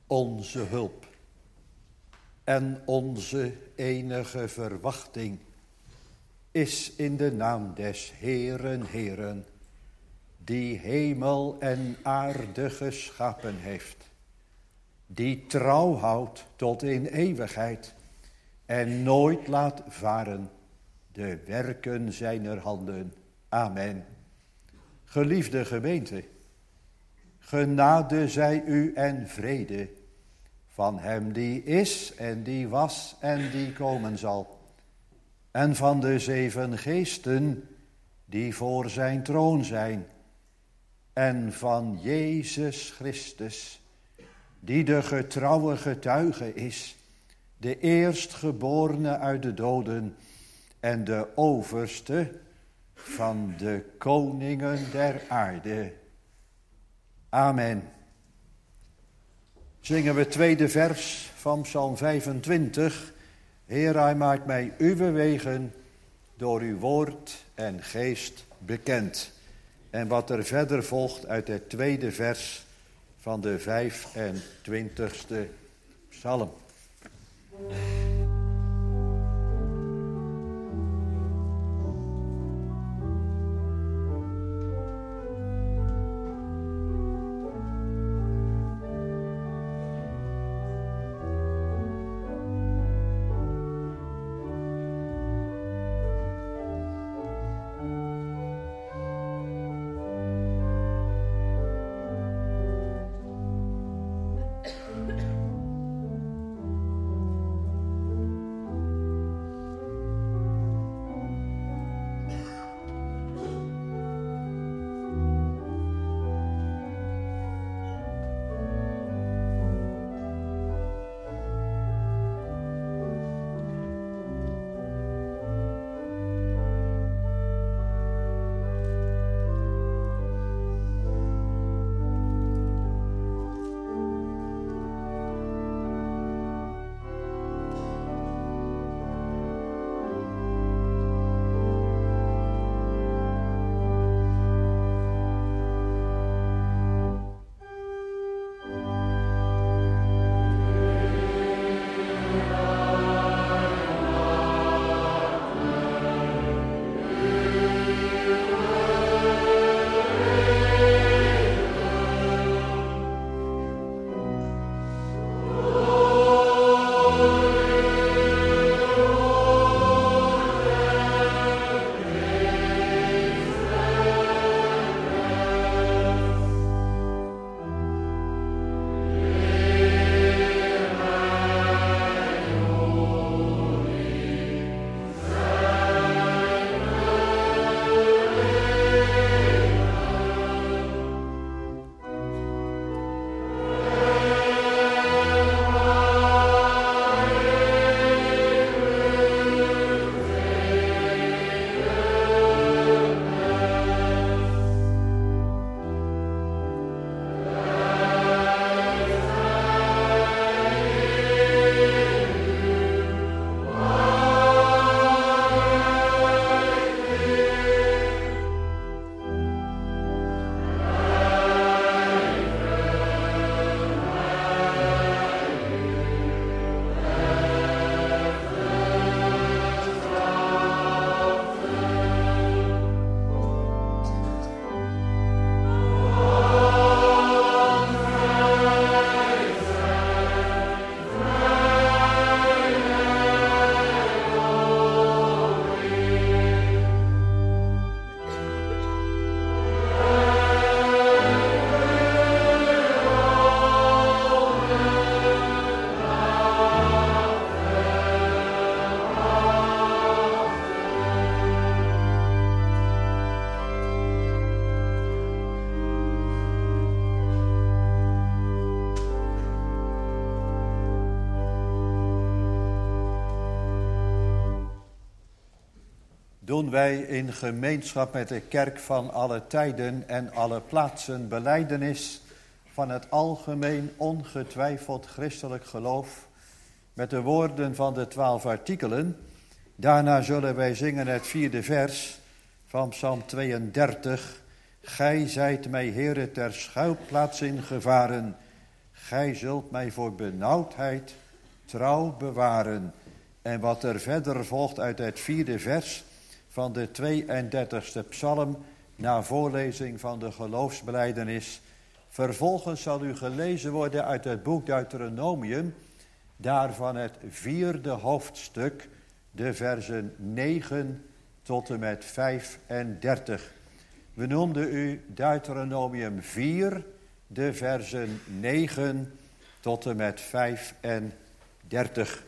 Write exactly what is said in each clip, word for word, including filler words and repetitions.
onze hulp en onze enige verwachting is in de naam des Heeren, Heeren, die hemel en aarde geschapen heeft, die trouw houdt tot in eeuwigheid en nooit laat varen de werken zijner handen. Amen. Geliefde gemeente, genade zij u en vrede van hem die is en die was en die komen zal, en van de zeven geesten die voor zijn troon zijn, en van Jezus Christus, die de getrouwe getuige is, de eerstgeborene uit de doden en de overste van de koningen der aarde. Amen. Zingen we het tweede vers van Psalm vijfentwintig. Heer, hij maakt mij uw wegen door uw woord en geest bekend. En wat er verder volgt uit het tweede vers van de vijfentwintigste psalm. doen wij in gemeenschap met de kerk van alle tijden en alle plaatsen belijdenis van het algemeen ongetwijfeld christelijk geloof met de woorden van de twaalf artikelen. Daarna zullen wij zingen het vierde vers van Psalm tweeëndertig. Gij zijt mij, Heere, ter schuilplaats in gevaren. gij zult mij voor benauwdheid trouw bewaren. En wat er verder volgt uit het vierde vers van de tweeëndertigste psalm, na voorlezing van de geloofsbelijdenis. Vervolgens zal u gelezen worden uit het boek Deuteronomium, daarvan het vierde hoofdstuk, de versen negen tot en met vijfendertig. We noemden u Deuteronomium vier, de versen negen tot en met vijfendertig.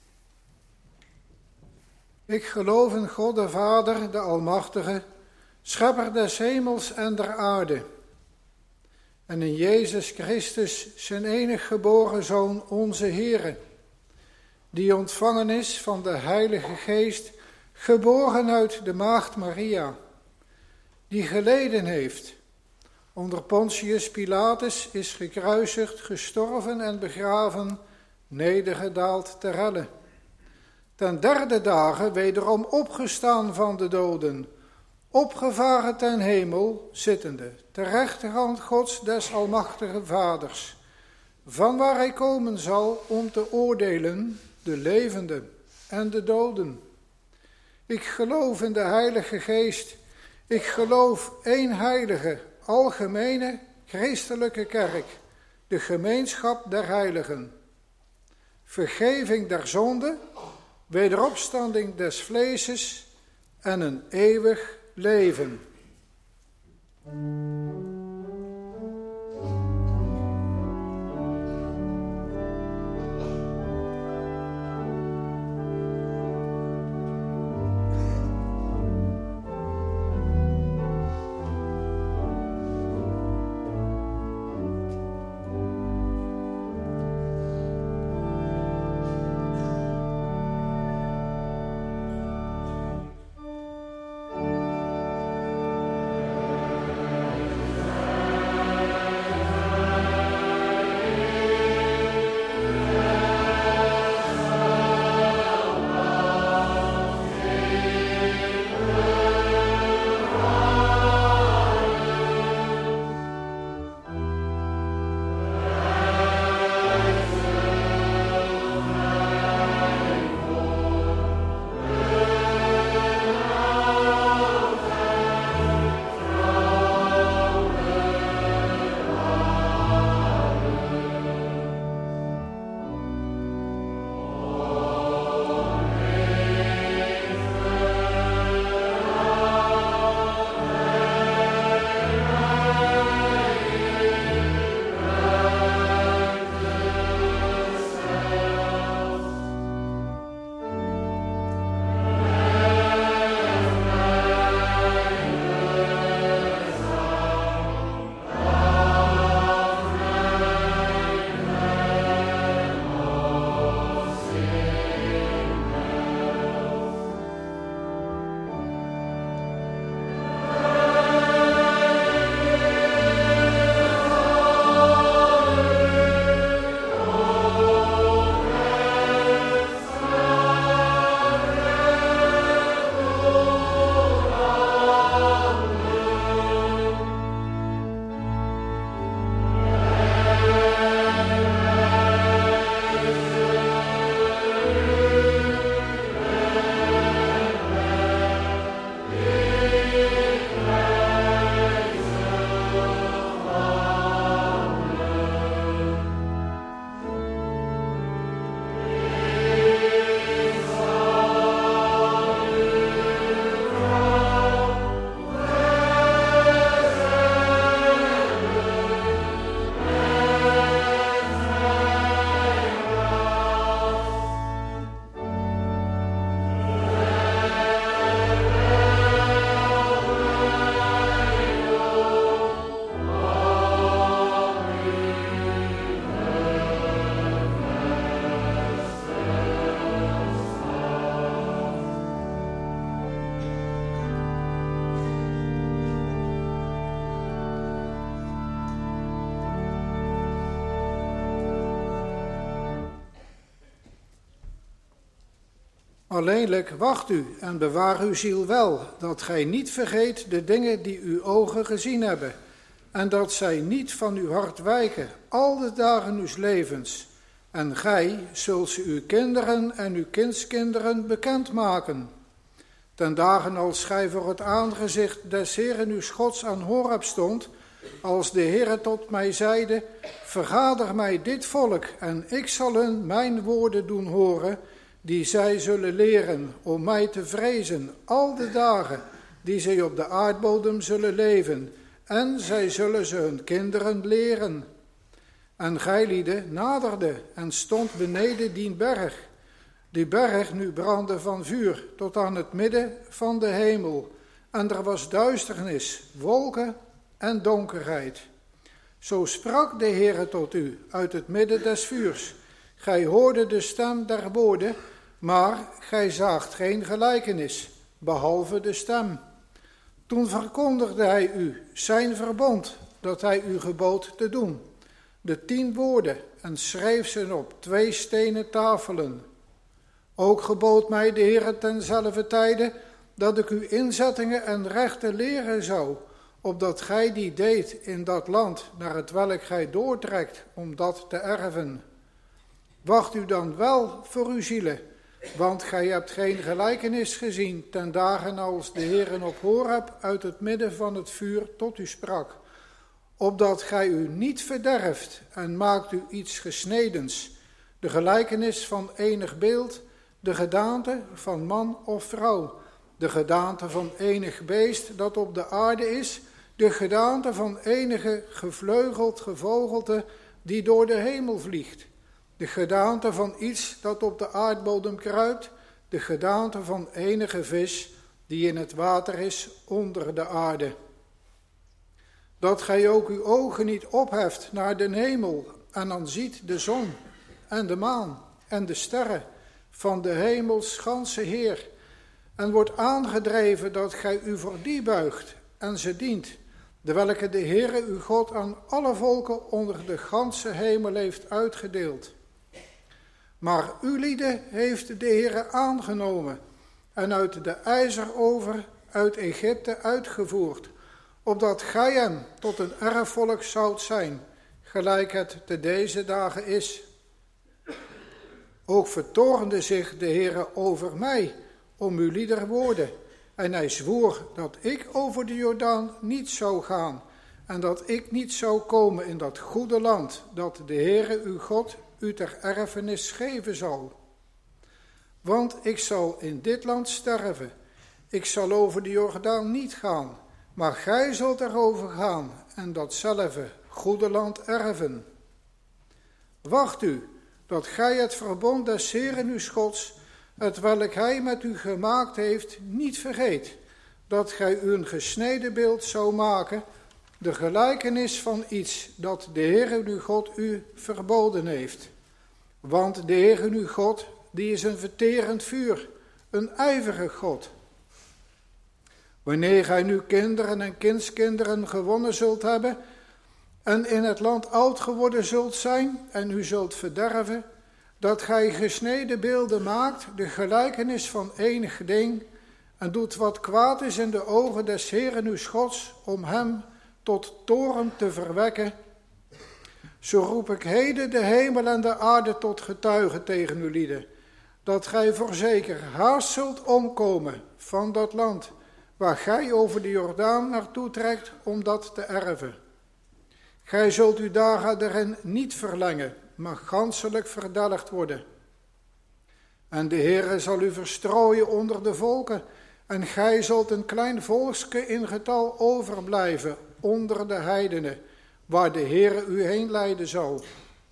Ik geloof in God de Vader, de Almachtige, schepper des hemels en der aarde. En in Jezus Christus, zijn enig geboren Zoon, onze Heere, die ontvangen is van de Heilige Geest, geboren uit de maagd Maria, die geleden heeft, onder Pontius Pilatus is gekruisigd, gestorven en begraven, nedergedaald ter helle. Ten derde dagen wederom opgestaan van de doden, opgevaren ten hemel, zittende, ter rechterhand Gods des Almachtige Vaders, van waar hij komen zal om te oordelen de levenden en de doden. Ik geloof in de Heilige Geest, ik geloof één heilige, algemene, christelijke kerk, de gemeenschap der heiligen, vergeving der zonde, wederopstanding des vleeses en een eeuwig leven. Alleenlijk wacht u en bewaar uw ziel wel, dat gij niet vergeet de dingen die uw ogen gezien hebben, en dat zij niet van uw hart wijken, al de dagen uws levens. En gij zult ze uw kinderen en uw kindskinderen bekendmaken. Ten dagen als gij voor het aangezicht des Heeren uws Gods aan Horeb stond, als de Heere tot mij zeide, vergader mij dit volk, en ik zal hun mijn woorden doen horen, die zij zullen leren om mij te vrezen, al de dagen die zij op de aardbodem zullen leven, en zij zullen ze hun kinderen leren. En gijlieden naderde en stond beneden die berg. Die berg nu brandde van vuur tot aan het midden van de hemel, en er was duisternis, wolken en donkerheid. Zo sprak de Heere tot u uit het midden des vuurs. Gij hoorde de stem der woorden, maar gij zaagt geen gelijkenis, behalve de stem. Toen verkondigde hij u zijn verbond, dat hij u gebood te doen, de tien woorden, en schreef ze op twee stenen tafelen. Ook gebood mij de Heere tenzelfde tijde, dat ik u inzettingen en rechten leren zou, opdat gij die deed in dat land, naar het welk gij doortrekt, om dat te erven. Wacht u dan wel voor uw zielen, want gij hebt geen gelijkenis gezien ten dagen als de Heere op Horeb uit het midden van het vuur tot u sprak, opdat gij u niet verderft en maakt u iets gesnedens, de gelijkenis van enig beeld, de gedaante van man of vrouw, de gedaante van enig beest dat op de aarde is, de gedaante van enige gevleugeld gevogelte die door de hemel vliegt, de gedaante van iets dat op de aardbodem kruipt, de gedaante van enige vis die in het water is onder de aarde. Dat gij ook uw ogen niet opheft naar de hemel en dan ziet de zon en de maan en de sterren van de hemels ganse Heer, en wordt aangedreven dat gij u voor die buigt en ze dient, de welke de Heere uw God aan alle volken onder de ganse hemel heeft uitgedeeld. Maar uw lieden heeft de Heere aangenomen en uit de ijzerover uit Egypte uitgevoerd, opdat gij hem tot een erfvolk zoudt zijn, gelijk het te deze dagen is. Ook vertoornde zich de Heere over mij, om uw lieder woorden, en hij zwoer dat ik over de Jordaan niet zou gaan, en dat ik niet zou komen in dat goede land, dat de Heere uw God u ter erfenis geven zal. Want ik zal in dit land sterven, ik zal over de Jordaan niet gaan, maar gij zult erover gaan, en datzelfde goede land erven. Wacht u, dat gij het verbond des Heeren uws Gods, het welk hij met u gemaakt heeft, niet vergeet, dat gij u een gesneden beeld zou maken, de gelijkenis van iets dat de Heere uw God u verboden heeft. Want de Heere uw God, die is een verterend vuur, een ijverige God. Wanneer gij nu kinderen en kindskinderen gewonnen zult hebben, en in het land oud geworden zult zijn, en u zult verderven, dat gij gesneden beelden maakt, de gelijkenis van enig ding, en doet wat kwaad is in de ogen des Heeren uws Gods, om hem tot toorn te verwekken. Zo roep ik heden de hemel en de aarde tot getuigen tegen uw lieden, dat gij voorzeker haast zult omkomen van dat land, waar gij over de Jordaan naartoe trekt om dat te erven. Gij zult uw dagen erin niet verlengen, maar ganselijk verdelgd worden. En de Heere zal u verstrooien onder de volken, en gij zult een klein volkske in getal overblijven onder de heidenen, waar de Heere u heen leiden zal.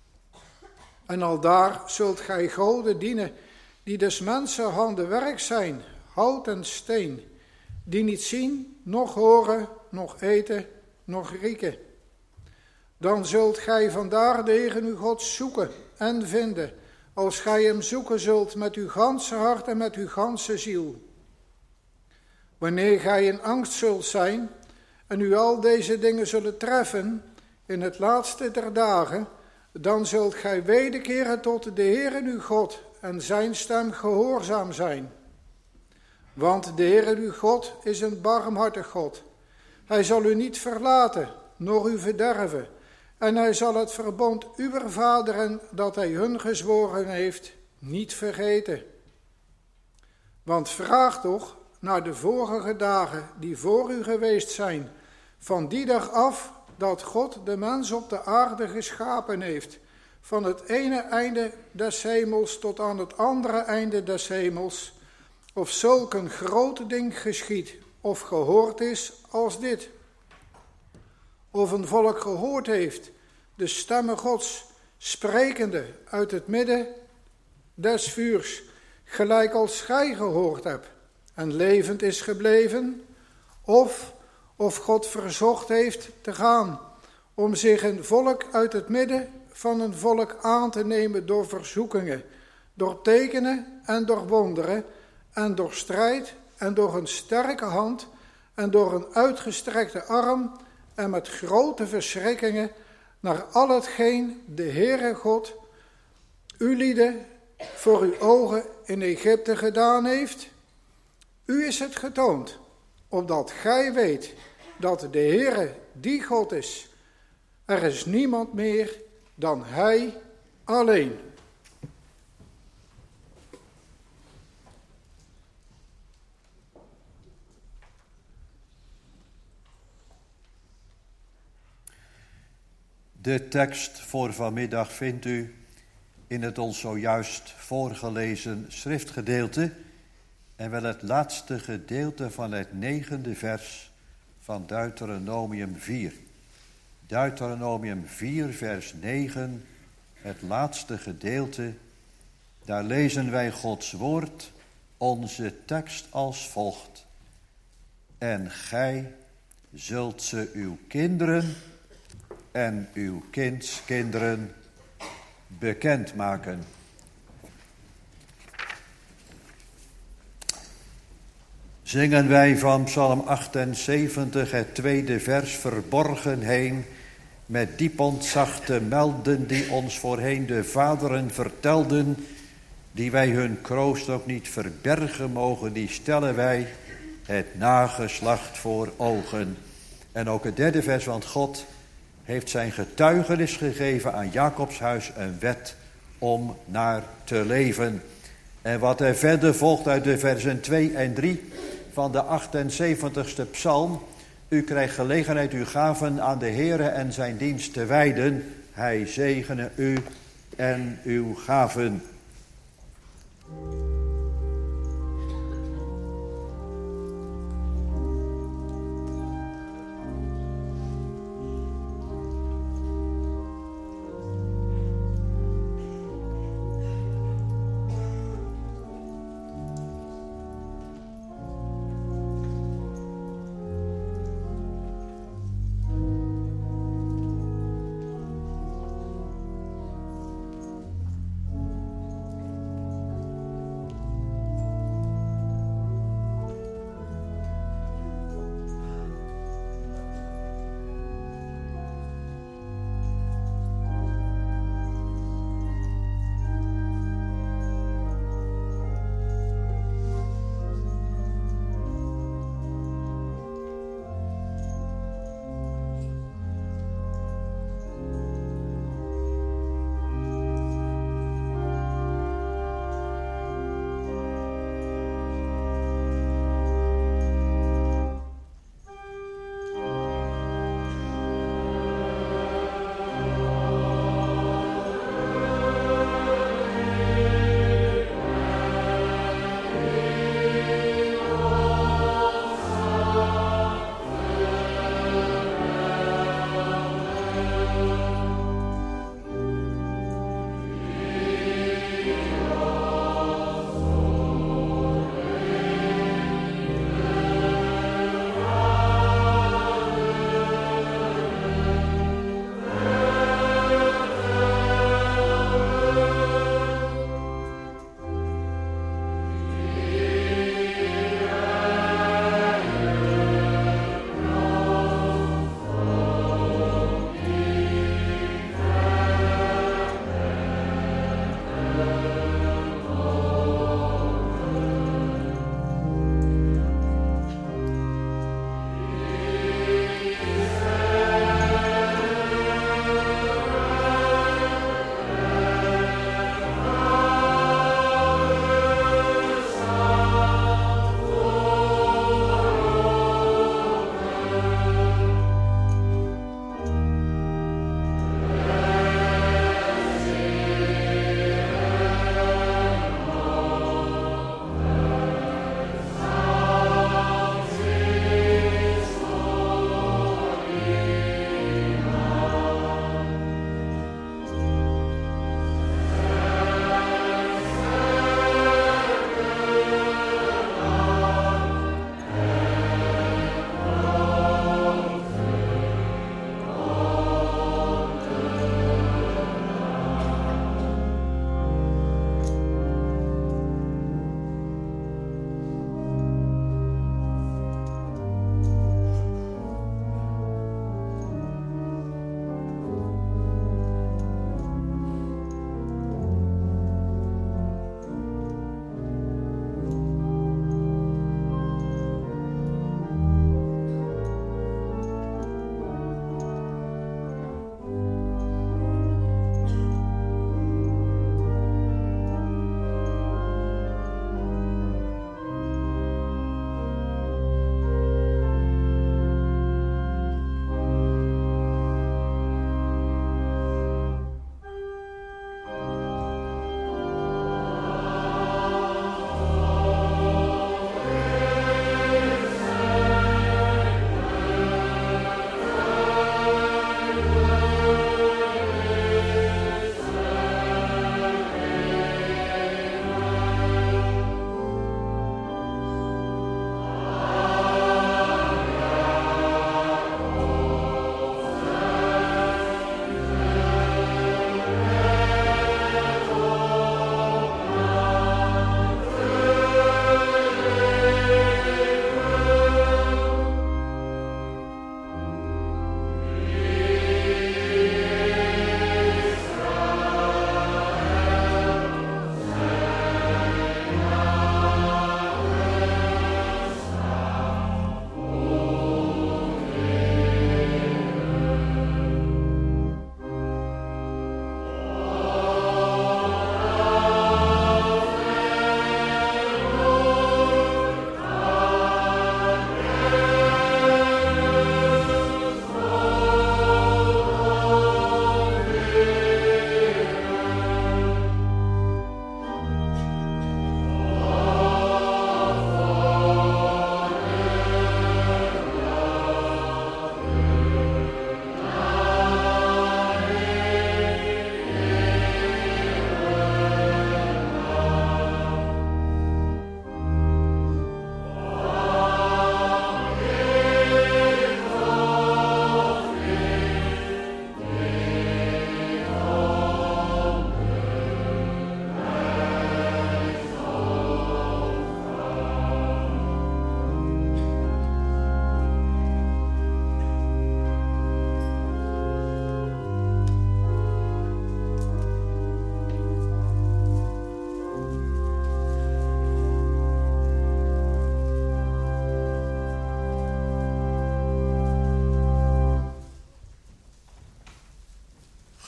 En aldaar zult gij goden dienen, die des mensen handen werk zijn, hout en steen, die niet zien, noch horen, noch eten, noch rieken. Dan zult gij vandaar de Heere uw God zoeken en vinden, als gij hem zoeken zult met uw ganse hart en met uw ganse ziel. Wanneer gij in angst zult zijn en u al deze dingen zullen treffen in het laatste der dagen, dan zult gij wederkeren tot de Heere uw God en zijn stem gehoorzaam zijn. Want de Heere uw God is een barmhartig God. Hij zal u niet verlaten, nor uw verderven. En hij zal het verbond uw vaderen, dat hij hun gezworen heeft, niet vergeten. Want vraag toch naar de vorige dagen die voor u geweest zijn, van die dag af dat God de mens op de aarde geschapen heeft, van het ene einde des hemels tot aan het andere einde des hemels, of zulk een groot ding geschied of gehoord is als dit. Of een volk gehoord heeft de stemme Gods, sprekende uit het midden des vuurs, gelijk als gij gehoord hebt, en levend is gebleven, of of God verzocht heeft te gaan, om zich een volk uit het midden van een volk aan te nemen door verzoekingen, door tekenen en door wonderen, en door strijd en door een sterke hand en door een uitgestrekte arm en met grote verschrikkingen naar al hetgeen de Heere God u lieden voor uw ogen in Egypte gedaan heeft. U is het getoond, opdat gij weet dat de Heere die God is. Er is niemand meer dan Hij alleen. De tekst voor vanmiddag vindt u in het ons zojuist voorgelezen schriftgedeelte en wel het laatste gedeelte van het negende vers van Deuteronomium vier. Deuteronomium vier, vers negen, het laatste gedeelte. Daar lezen wij Gods woord, onze tekst als volgt. En gij zult ze uw kinderen en uw kindskinderen bekendmaken. Zingen wij van Psalm achtenzeventig het tweede vers verborgen heen, met diep ontzag te melden die ons voorheen de vaderen vertelden, die wij hun kroost ook niet verbergen mogen, die stellen wij het nageslacht voor ogen. En ook het derde vers, want God heeft zijn getuigenis gegeven aan Jacobs huis, een wet om naar te leven. En wat er verder volgt uit de versen twee en drie van de achtenzeventigste psalm. U krijgt gelegenheid uw gaven aan de Heere en zijn dienst te wijden. Hij zegene u en uw gaven.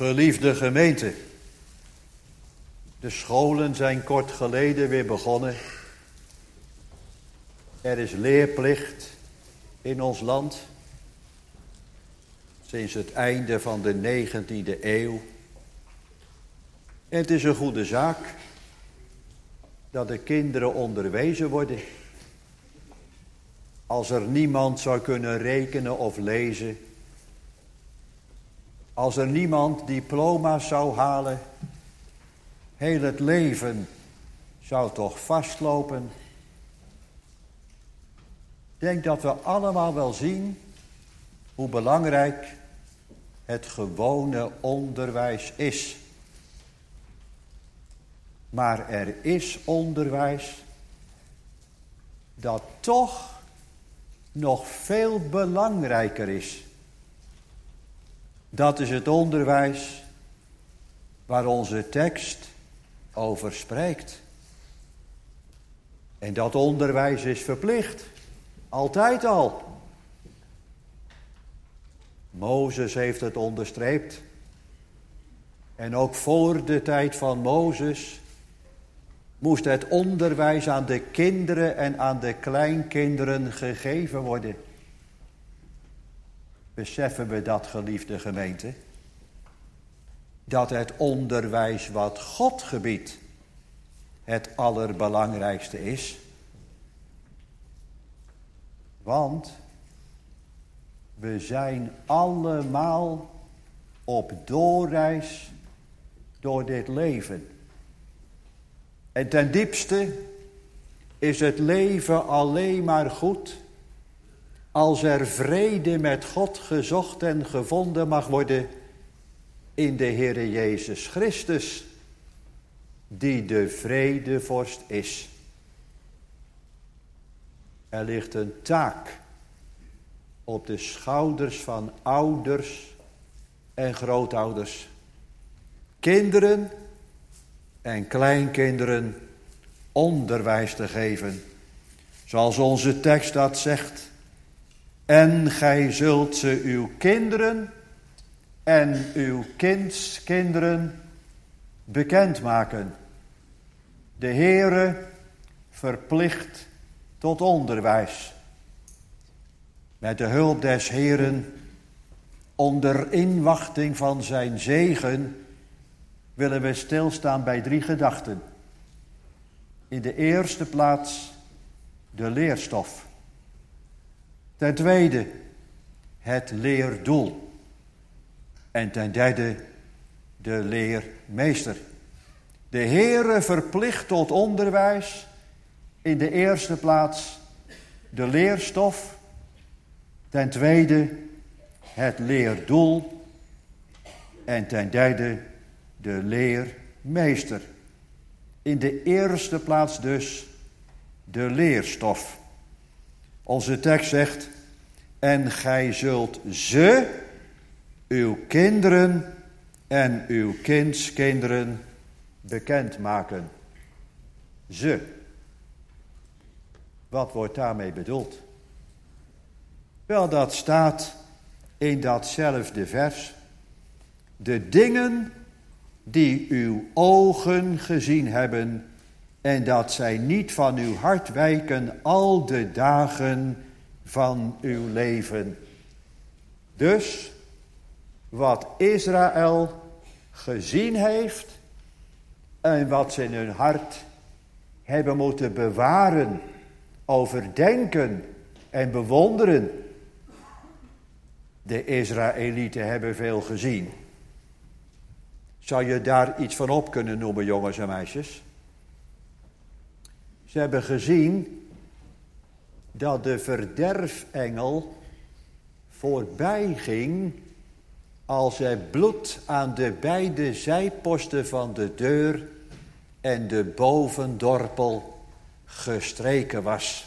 Geliefde gemeente, de scholen zijn kort geleden weer begonnen. Er is leerplicht in ons land sinds het einde van de negentiende eeuw. En het is een goede zaak dat de kinderen onderwezen worden. Als er niemand zou kunnen rekenen of lezen, als er niemand diploma's zou halen, heel het leven zou toch vastlopen. Ik denk dat we allemaal wel zien hoe belangrijk het gewone onderwijs is. Maar er is onderwijs dat toch nog veel belangrijker is. Dat is het onderwijs waar onze tekst over spreekt. En dat onderwijs is verplicht. Altijd al. Mozes heeft het onderstreept. En ook voor de tijd van Mozes moest het onderwijs aan de kinderen en aan de kleinkinderen gegeven worden. Beseffen we dat, geliefde gemeente? Dat het onderwijs wat God gebiedt het allerbelangrijkste is? Want we zijn allemaal op doorreis door dit leven. En ten diepste is het leven alleen maar goed als er vrede met God gezocht en gevonden mag worden in de Heere Jezus Christus, die de vredevorst is. Er ligt een taak op de schouders van ouders en grootouders, kinderen en kleinkinderen onderwijs te geven. Zoals onze tekst dat zegt. En gij zult ze uw kinderen en uw kindskinderen bekendmaken. De Heere verplicht tot onderwijs. Met de hulp des Heeren, onder inwachting van zijn zegen, willen we stilstaan bij drie gedachten. In de eerste plaats de leerstof. Ten tweede het leerdoel. En ten derde de leermeester. De Heere verplicht tot onderwijs. In de eerste plaats de leerstof. Ten tweede het leerdoel. En ten derde de leermeester. In de eerste plaats dus de leerstof. Onze tekst zegt: en gij zult ze, uw kinderen en uw kindskinderen bekendmaken. Ze. Wat wordt daarmee bedoeld? Wel, dat staat in datzelfde vers. De dingen die uw ogen gezien hebben, en dat zij niet van uw hart wijken al de dagen van uw leven. Dus, wat Israël gezien heeft en wat ze in hun hart hebben moeten bewaren, overdenken en bewonderen. De Israëlieten hebben veel gezien. Zou je daar iets van op kunnen noemen, jongens en meisjes? Ze hebben gezien dat de verderfengel voorbij ging als er bloed aan de beide zijposten van de deur en de bovendorpel gestreken was.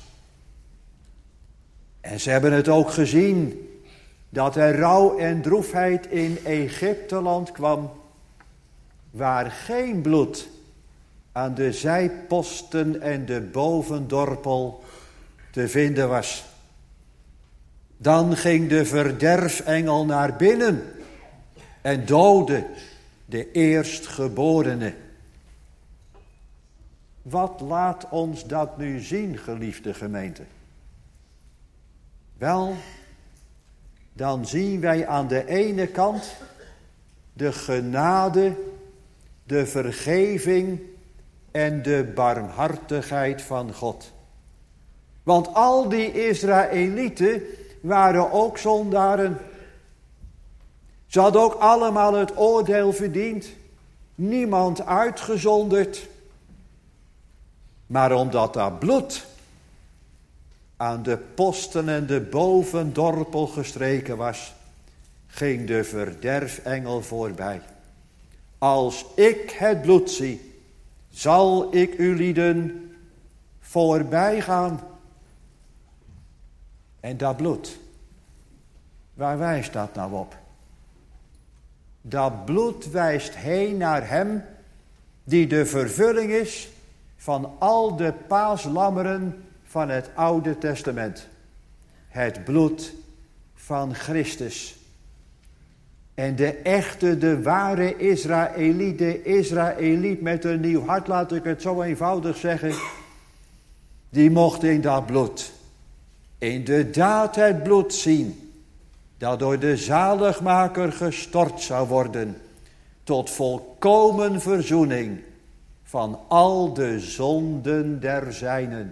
En ze hebben het ook gezien dat er rouw en droefheid in Egypteland kwam, waar geen bloed aan de zijposten en de bovendorpel te vinden was. Dan ging de verderfengel naar binnen en doodde de eerstgeborene. Wat laat ons dat nu zien, geliefde gemeente? Wel, dan zien wij aan de ene kant de genade, de vergeving en de barmhartigheid van God. Want al die Israëlieten waren ook zondaren. Ze hadden ook allemaal het oordeel verdiend. Niemand uitgezonderd. Maar omdat dat bloed aan de posten en de bovendorpel gestreken was, ging de verderfengel voorbij. Als ik het bloed zie, zal ik u lieden voorbij gaan. En dat bloed, waar wijst dat nou op? Dat bloed wijst heen naar hem die de vervulling is van al de paaslammeren van het Oude Testament. Het bloed van Christus. En de echte, de ware Israëliet, de Israëliet met een nieuw hart, laat ik het zo eenvoudig zeggen, die mocht in dat bloed inderdaad het bloed zien dat door de zaligmaker gestort zou worden tot volkomen verzoening van al de zonden der zijnen.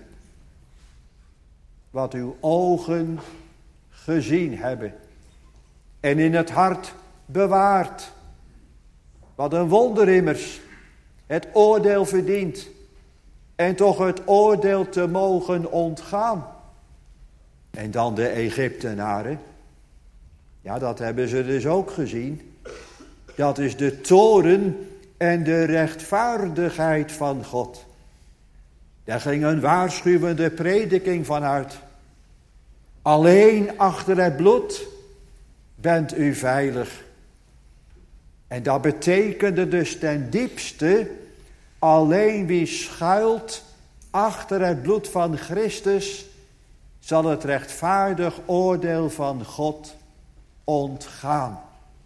Wat uw ogen gezien hebben en in het hart bewaard. Wat een wonder immers, het oordeel verdient en toch het oordeel te mogen ontgaan. En dan de Egyptenaren, ja, dat hebben ze dus ook gezien. Dat is de toorn en de rechtvaardigheid van God. Daar ging een waarschuwende prediking van uit. Alleen achter het bloed bent u veilig. En dat betekende dus ten diepste, alleen wie schuilt achter het bloed van Christus, zal het rechtvaardig oordeel van God ontgaan.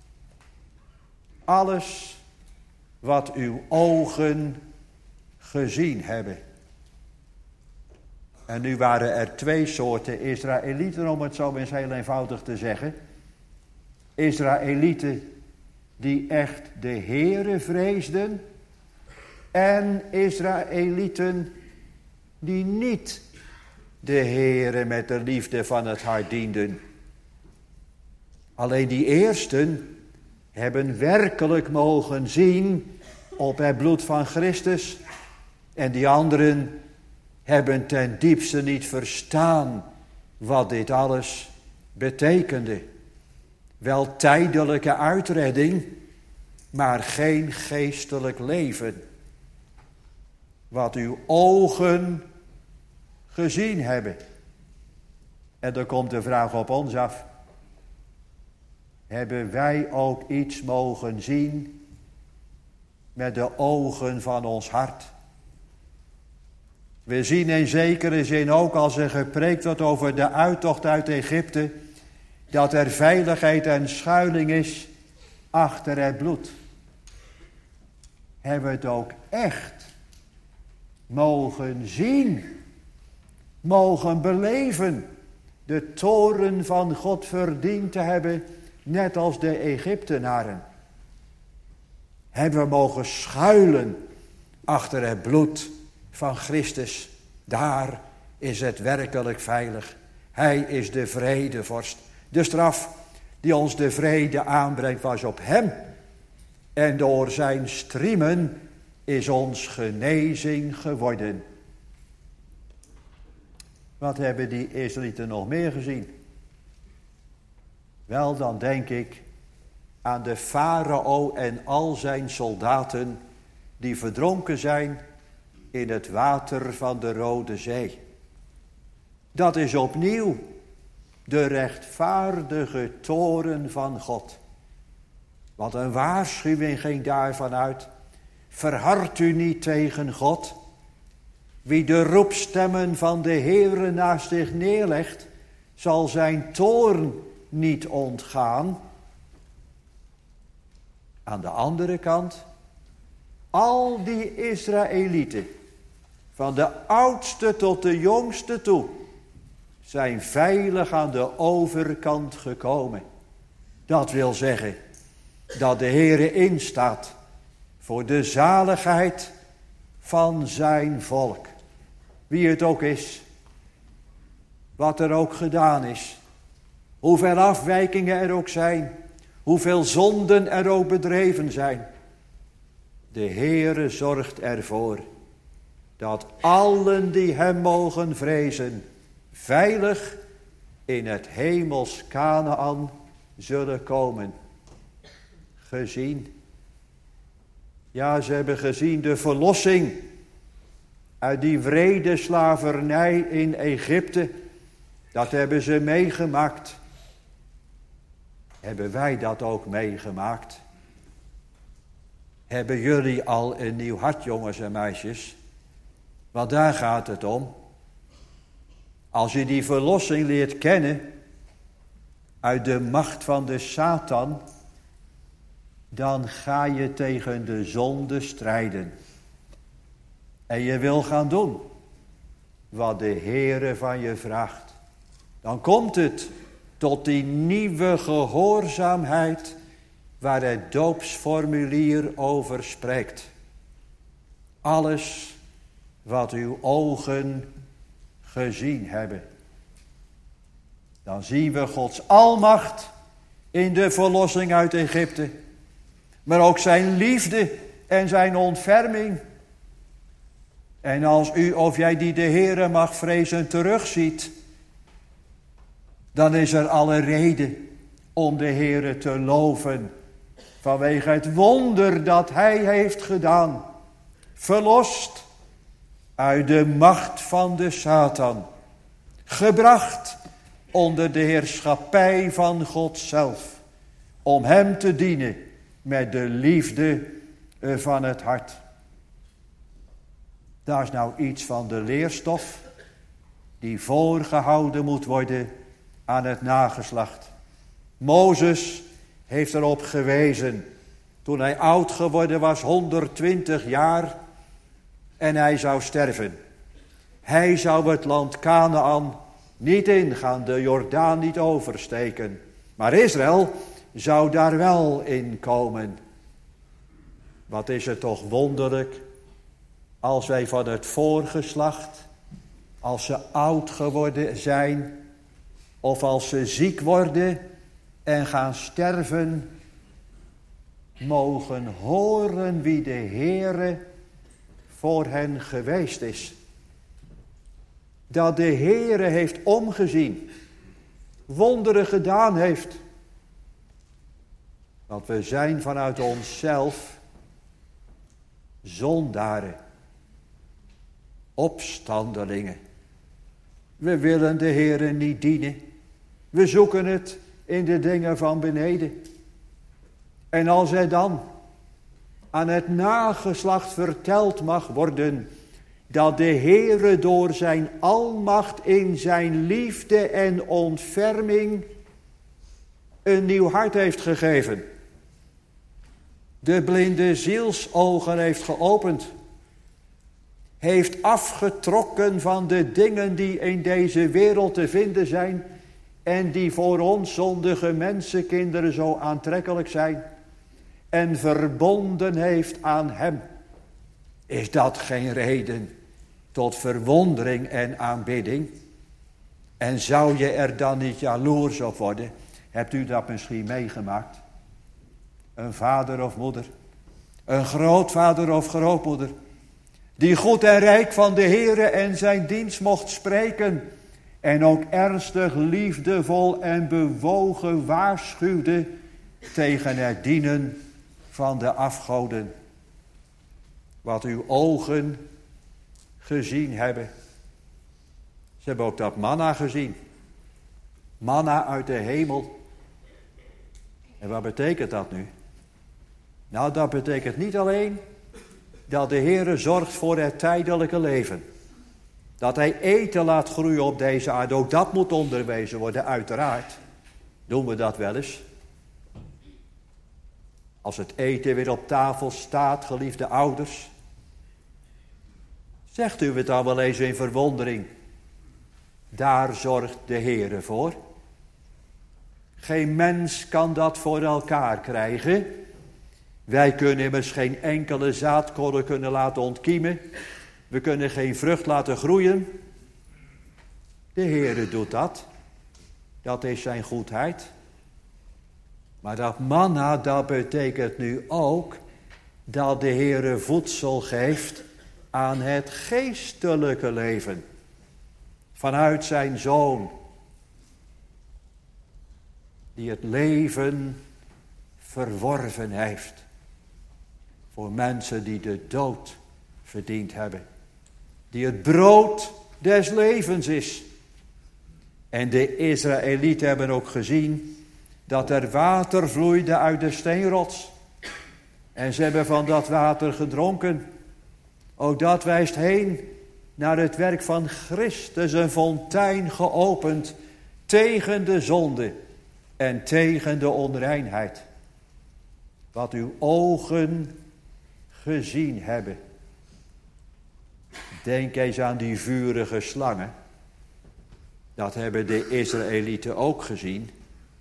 Alles wat uw ogen gezien hebben. En nu waren er twee soorten Israëlieten, om het zo eens heel eenvoudig te zeggen. Israëlieten die echt de Heere vreesden. En Israëlieten die niet de Heere met de liefde van het hart dienden. Alleen die eersten hebben werkelijk mogen zien op het bloed van Christus. En die anderen hebben ten diepste niet verstaan wat dit alles betekende. Wel tijdelijke uitredding, maar geen geestelijk leven. Wat uw ogen gezien hebben. En dan komt de vraag op ons af. Hebben wij ook iets mogen zien met de ogen van ons hart? We zien in zekere zin ook als er gepreekt wordt over de uittocht uit Egypte, dat er veiligheid en schuiling is achter het bloed. Hebben we het ook echt mogen zien, mogen beleven, de toorn van God verdiend te hebben, net als de Egyptenaren. Hebben we mogen schuilen achter het bloed van Christus. Daar is het werkelijk veilig. Hij is de vredevorst. De straf die ons de vrede aanbrengt was op hem. En door zijn striemen is ons genezing geworden. Wat hebben die Israëlieten nog meer gezien? Wel, dan denk ik aan de farao en al zijn soldaten die verdronken zijn in het water van de Rode Zee. Dat is opnieuw de rechtvaardige toorn van God. Wat een waarschuwing ging daarvan uit. Verhard u niet tegen God. Wie de roepstemmen van de Heere naast zich neerlegt, zal zijn toorn niet ontgaan. Aan de andere kant, al die Israëlieten, van de oudste tot de jongste toe, zijn veilig aan de overkant gekomen. Dat wil zeggen dat de Heere instaat voor de zaligheid van zijn volk. Wie het ook is, wat er ook gedaan is, hoeveel afwijkingen er ook zijn, hoeveel zonden er ook bedreven zijn. De Heere zorgt ervoor dat allen die hem mogen vrezen, veilig in het hemels Kanaän zullen komen. Gezien. Ja, ze hebben gezien de verlossing uit die wrede slavernij in Egypte. Dat hebben ze meegemaakt. Hebben wij dat ook meegemaakt? Hebben jullie al een nieuw hart, jongens en meisjes? Want daar gaat het om. Als je die verlossing leert kennen uit de macht van de Satan, dan ga je tegen de zonde strijden. En je wil gaan doen wat de Heere van je vraagt. Dan komt het tot die nieuwe gehoorzaamheid waar het doopsformulier over spreekt. Alles wat uw ogen gezien hebben. Dan zien we Gods almacht in de verlossing uit Egypte. Maar ook zijn liefde en zijn ontferming. En als u of jij die de Heere mag vrezen terugziet, dan is er alle reden om de Heere te loven. Vanwege het wonder dat hij heeft gedaan. Verlost uit de macht van de Satan. Gebracht onder de heerschappij van God zelf. Om hem te dienen met de liefde van het hart. Daar is nou iets van de leerstof die voorgehouden moet worden aan het nageslacht. Mozes heeft erop gewezen toen hij oud geworden was, honderdtwintig jaar, en hij zou sterven. Hij zou het land Kanaän niet ingaan, de Jordaan niet oversteken. Maar Israël zou daar wel in komen. Wat is het toch wonderlijk als wij van het voorgeslacht, als ze oud geworden zijn, of als ze ziek worden en gaan sterven, mogen horen wie de Heere voor hen geweest is. Dat de Heere heeft omgezien, wonderen gedaan heeft. Want we zijn vanuit onszelf zondaren, opstandelingen. We willen de Heere niet dienen. We zoeken het in de dingen van beneden. En als er dan aan het nageslacht verteld mag worden dat de Heere door zijn almacht in zijn liefde en ontferming een nieuw hart heeft gegeven. De blinde zielsogen heeft geopend. Heeft afgetrokken van de dingen die in deze wereld te vinden zijn en die voor ons zondige mensenkinderen zo aantrekkelijk zijn, en verbonden heeft aan hem. Is dat geen reden tot verwondering en aanbidding? En zou je er dan niet jaloers op worden? Hebt u dat misschien meegemaakt? Een vader of moeder, een grootvader of grootmoeder, die goed en rijk van de Heere en zijn dienst mocht spreken, en ook ernstig, liefdevol en bewogen waarschuwde tegen het dienen van de afgoden. Wat uw ogen gezien hebben. Ze hebben ook dat manna gezien. Manna uit de hemel. En wat betekent dat nu? Nou, dat betekent niet alleen dat de Heere zorgt voor het tijdelijke leven. Dat hij eten laat groeien op deze aarde. Ook dat moet onderwezen worden, uiteraard. Doen we dat wel eens? Als het eten weer op tafel staat, geliefde ouders. Zegt u het dan wel eens in verwondering. Daar zorgt de Heere voor. Geen mens kan dat voor elkaar krijgen. Wij kunnen immers geen enkele zaadkorrel kunnen laten ontkiemen. We kunnen geen vrucht laten groeien. De Heere doet dat. Dat is zijn goedheid. Maar dat manna, dat betekent nu ook dat de Heere voedsel geeft aan het geestelijke leven. Vanuit zijn Zoon. Die het leven verworven heeft. Voor mensen die de dood verdiend hebben. Die het brood des levens is. En de Israëlieten hebben ook gezien dat er water vloeide uit de steenrots. En ze hebben van dat water gedronken. Ook dat wijst heen naar het werk van Christus, een fontein geopend tegen de zonde en tegen de onreinheid. Wat uw ogen gezien hebben. Denk eens aan die vurige slangen. Dat hebben de Israëlieten ook gezien.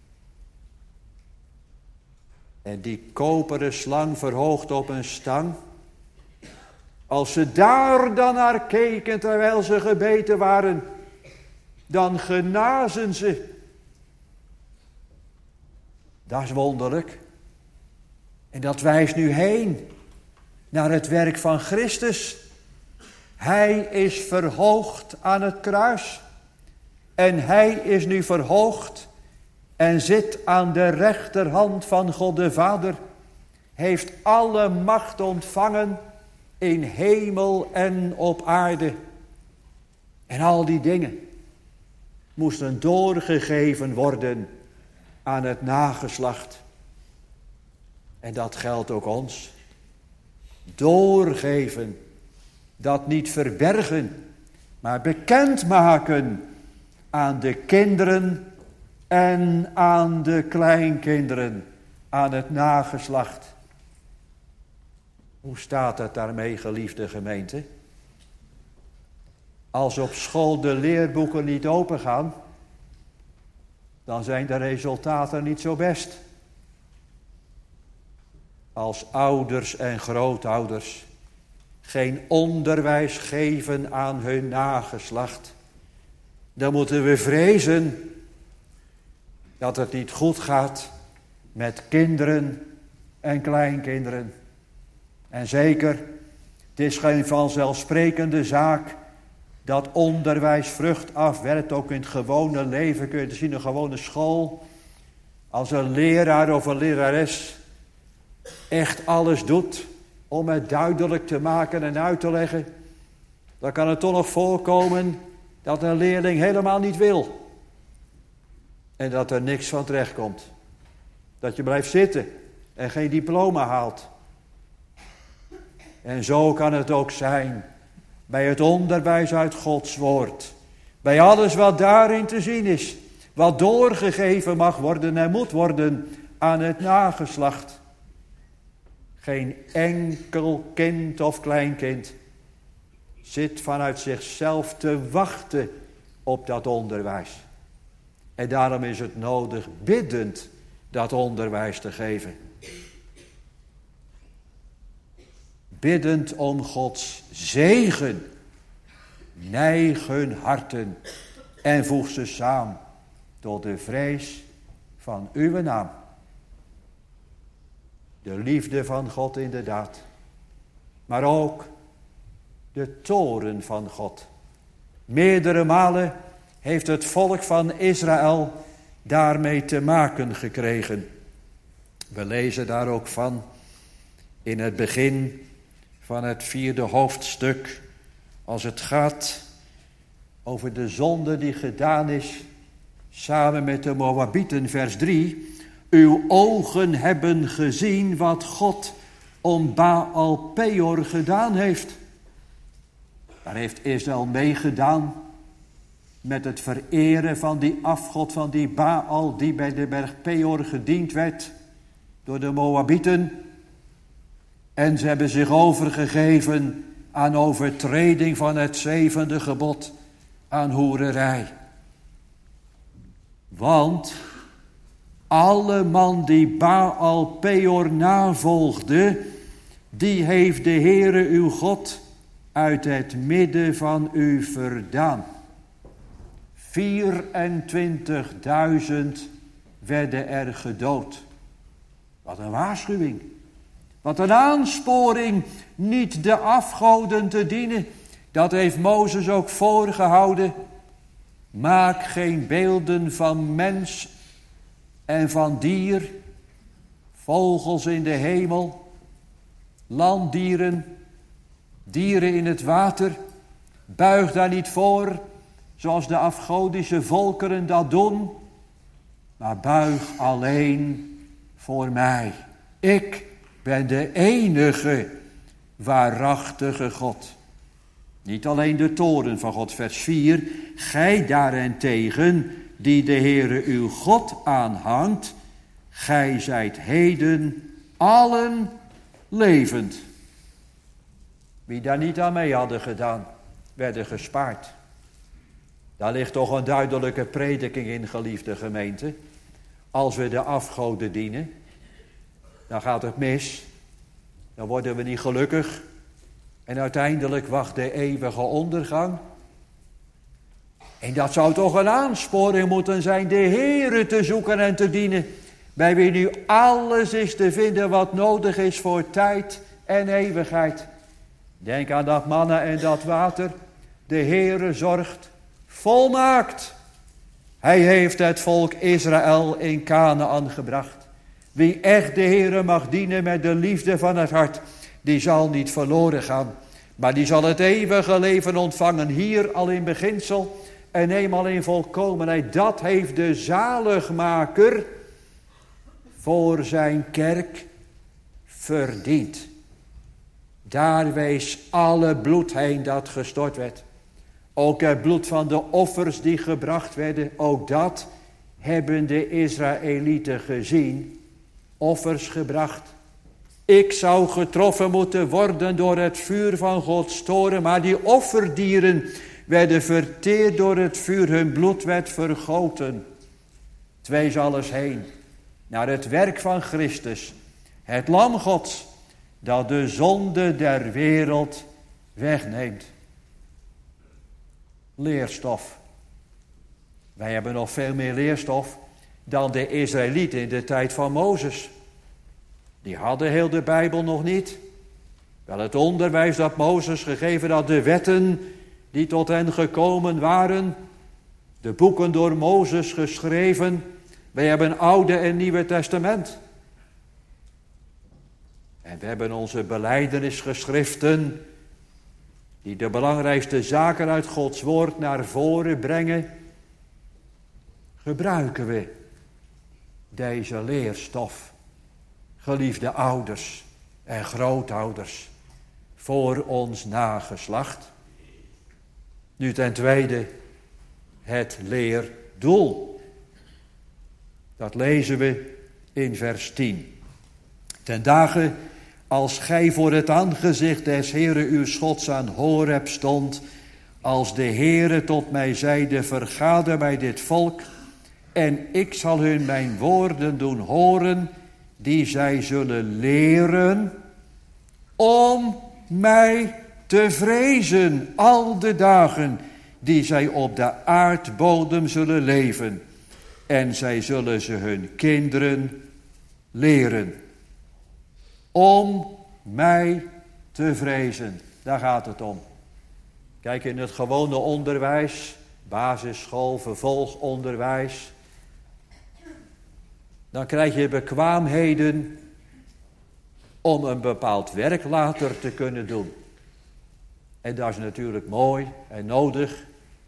En die koperen slang verhoogd op een stang. Als ze daar dan naar keken terwijl ze gebeten waren, dan genazen ze. Dat is wonderlijk. En dat wijst nu heen naar het werk van Christus. Hij is verhoogd aan het kruis. En hij is nu verhoogd en zit aan de rechterhand van God de Vader. Heeft alle macht ontvangen in hemel en op aarde. En al die dingen moesten doorgegeven worden aan het nageslacht. En dat geldt ook ons. Doorgeven, dat niet verbergen, maar bekendmaken aan de kinderen en aan de kleinkinderen, aan het nageslacht. Hoe staat het daarmee, geliefde gemeente? Als op school de leerboeken niet opengaan, dan zijn de resultaten niet zo best. Als ouders en grootouders geen onderwijs geven aan hun nageslacht, dan moeten we vrezen dat het niet goed gaat met kinderen en kleinkinderen. En zeker, het is geen vanzelfsprekende zaak dat onderwijs vrucht afwerpt, ook in het gewone leven kun je het zien, een gewone school. Als een leraar of een lerares echt alles doet om het duidelijk te maken en uit te leggen, dan kan het toch nog voorkomen dat een leerling helemaal niet wil. En dat er niks van terecht komt. Dat je blijft zitten en geen diploma haalt. En zo kan het ook zijn bij het onderwijs uit Gods woord. Bij alles wat daarin te zien is. Wat doorgegeven mag worden en moet worden aan het nageslacht. Geen enkel kind of kleinkind zit vanuit zichzelf te wachten op dat onderwijs. En daarom is het nodig biddend dat onderwijs te geven. Biddend om Gods zegen. Neig hun harten en voeg ze samen tot de vrees van uw naam. De liefde van God inderdaad. Maar ook de toorn van God. Meerdere malen heeft het volk van Israël daarmee te maken gekregen. We lezen daar ook van in het begin van het vierde hoofdstuk. Als het gaat over de zonde die gedaan is samen met de Moabieten, vers drie. Uw ogen hebben gezien wat God om Baal Peor gedaan heeft. Daar heeft Israël meegedaan met het vereren van die afgod van die Baal die bij de berg Peor gediend werd. door de Moabieten. En ze hebben zich overgegeven aan overtreding van het zevende gebod, aan hoererij. Want alle man die Baal Peor navolgde, die heeft de Heere uw God uit het midden van u verdaan. vierentwintigduizend werden er gedood. Wat een waarschuwing. Wat een aansporing niet de afgoden te dienen. Dat heeft Mozes ook voorgehouden. Maak geen beelden van mens en van dier, vogels in de hemel, landdieren, dieren in het water. Buig daar niet voor, zoals de afgodische volkeren dat doen, maar buig alleen voor mij. Ik ben de enige waarachtige God. Niet alleen de toren van God, vers vier. Gij daarentegen, die de Heere uw God aanhangt, gij zijt heden allen levend. Wie daar niet aan mee hadden gedaan, werden gespaard. Daar ligt toch een duidelijke prediking in, geliefde gemeente. Als we de afgoden dienen, dan gaat het mis. Dan worden we niet gelukkig. En uiteindelijk wacht de eeuwige ondergang. En dat zou toch een aansporing moeten zijn de Heere te zoeken en te dienen. Bij wie nu alles is te vinden wat nodig is voor tijd en eeuwigheid. Denk aan dat manna en dat water. De Heere zorgt volmaakt. Hij heeft het volk Israël in Kanaän gebracht. Wie echt de Heere mag dienen met de liefde van het hart, die zal niet verloren gaan. Maar die zal het eeuwige leven ontvangen, hier al in beginsel en eenmaal in volkomenheid. Dat heeft de zaligmaker voor zijn kerk verdiend. Daar wees alle bloed heen dat gestort werd. Ook het bloed van de offers die gebracht werden, ook dat hebben de Israëlieten gezien. Offers gebracht. Ik zou getroffen moeten worden door het vuur van Gods toren, maar die offerdieren werden verteerd door het vuur, hun bloed werd vergoten. Twee is alles heen, naar het werk van Christus, het lam Gods, dat de zonde der wereld wegneemt. Leerstof. Wij hebben nog veel meer leerstof dan de Israëlieten in de tijd van Mozes. Die hadden heel de Bijbel nog niet. Wel het onderwijs dat Mozes gegeven had, de wetten die tot hen gekomen waren. De boeken door Mozes geschreven. Wij hebben een Oude en Nieuwe Testament. En we hebben onze belijdenisgeschriften, die de belangrijkste zaken uit Gods woord naar voren brengen. Gebruiken we deze leerstof, geliefde ouders en grootouders, voor ons nageslacht? Nu ten tweede het leerdoel. Dat lezen we in vers tien. Ten dagen als gij voor het aangezicht des Heere uw Gods aan Horeb stond, als de Heere tot mij zeide, vergader mij dit volk, en ik zal hun mijn woorden doen horen, die zij zullen leren, om mij te vrezen al de dagen die zij op de aardbodem zullen leven. En zij zullen ze hun kinderen leren. Om mij te vrezen. Daar gaat het om. Kijk, in het gewone onderwijs, basisschool, vervolgonderwijs, dan krijg je bekwaamheden om een bepaald werk later te kunnen doen. En dat is natuurlijk mooi en nodig.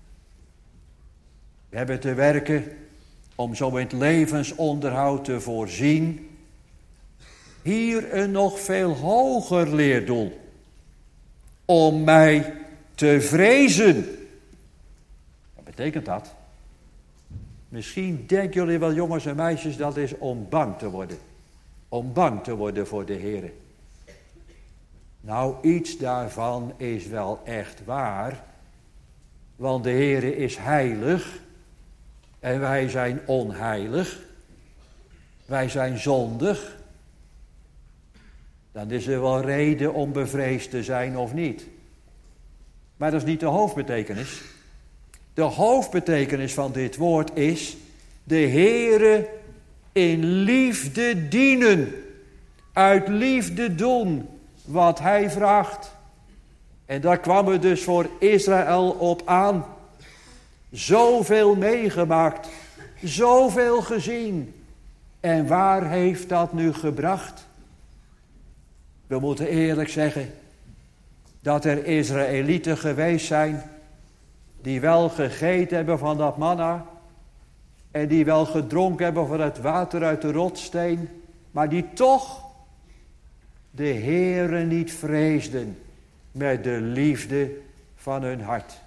We hebben te werken om zo in het levensonderhoud te voorzien. Hier een nog veel hoger leerdoel. Om mij te vrezen. Wat betekent dat? Misschien denken jullie wel, jongens en meisjes, dat is om bang te worden. om bang te worden voor de Heere. Nou, iets daarvan is wel echt waar, want de Heere is heilig en wij zijn onheilig, wij zijn zondig. Dan is er wel reden om bevreesd te zijn of niet. Maar dat is niet de hoofdbetekenis. De hoofdbetekenis van dit woord is de Heere in liefde dienen. Uit liefde doen wat hij vraagt. En daar kwam het dus voor Israël op aan. Zoveel meegemaakt. Zoveel gezien. En waar heeft dat nu gebracht? We moeten eerlijk zeggen dat er Israëlieten geweest zijn die wel gegeten hebben van dat manna en die wel gedronken hebben van het water uit de rotssteen, maar die toch de Heere niet vreesden met de liefde van hun hart.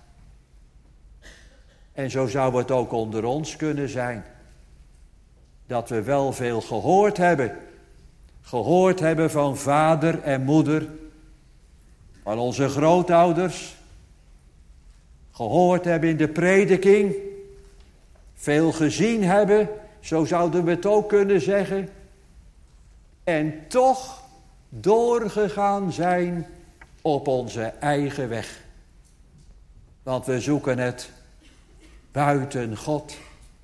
En zo zou het ook onder ons kunnen zijn, dat we wel veel gehoord hebben, gehoord hebben van vader en moeder, van onze grootouders, gehoord hebben in de prediking, veel gezien hebben, zo zouden we het ook kunnen zeggen, en toch doorgegaan zijn op onze eigen weg. Want we zoeken het buiten God.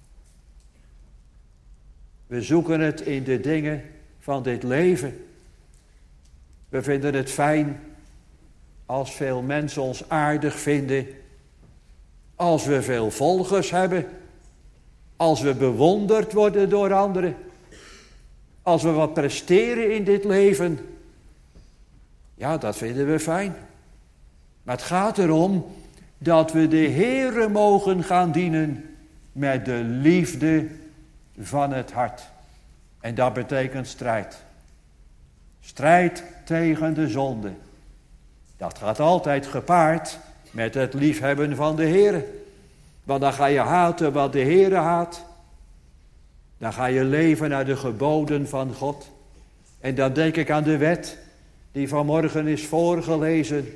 We zoeken het in de dingen van dit leven. We vinden het fijn als veel mensen ons aardig vinden, als we veel volgers hebben, als we bewonderd worden door anderen, als we wat presteren in dit leven. Ja, dat vinden we fijn. Maar het gaat erom dat we de Heere mogen gaan dienen met de liefde van het hart. En dat betekent strijd. Strijd tegen de zonde. Dat gaat altijd gepaard met het liefhebben van de Heere. Want dan ga je haten wat de Heere haat. Dan ga je leven naar de geboden van God. En dan denk ik aan de wet die vanmorgen is voorgelezen.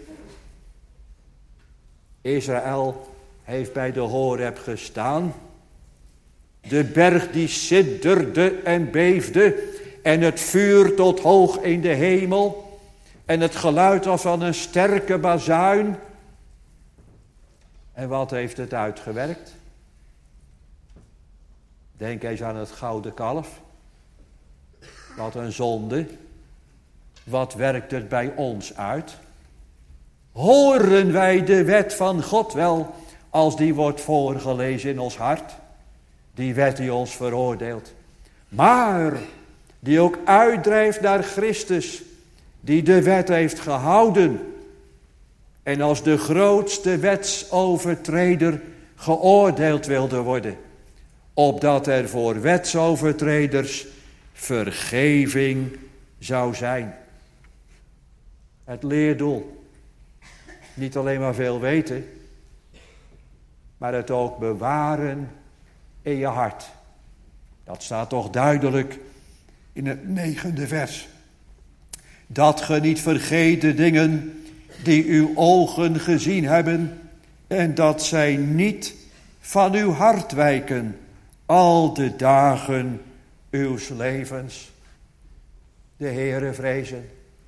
Israël heeft bij de Horeb gestaan. De berg die sidderde en beefde. En het vuur tot hoog in de hemel. En het geluid als van een sterke bazuin. En wat heeft het uitgewerkt? Denk eens aan het gouden kalf. Wat een zonde. Wat werkt het bij ons uit? Horen wij de wet van God wel als die wordt voorgelezen in ons hart? Die wet die ons veroordeelt. Maar die ook uitdrijft naar Christus, die de wet heeft gehouden en als de grootste wetsovertreder geoordeeld wilde worden, opdat er voor wetsovertreders vergeving zou zijn. Het leerdoel. Niet alleen maar veel weten, maar het ook bewaren in je hart. Dat staat toch duidelijk in het negende vers. Dat ge niet vergeet de dingen die uw ogen gezien hebben en dat zij niet van uw hart wijken al de dagen uws levens. De Heere vrezen,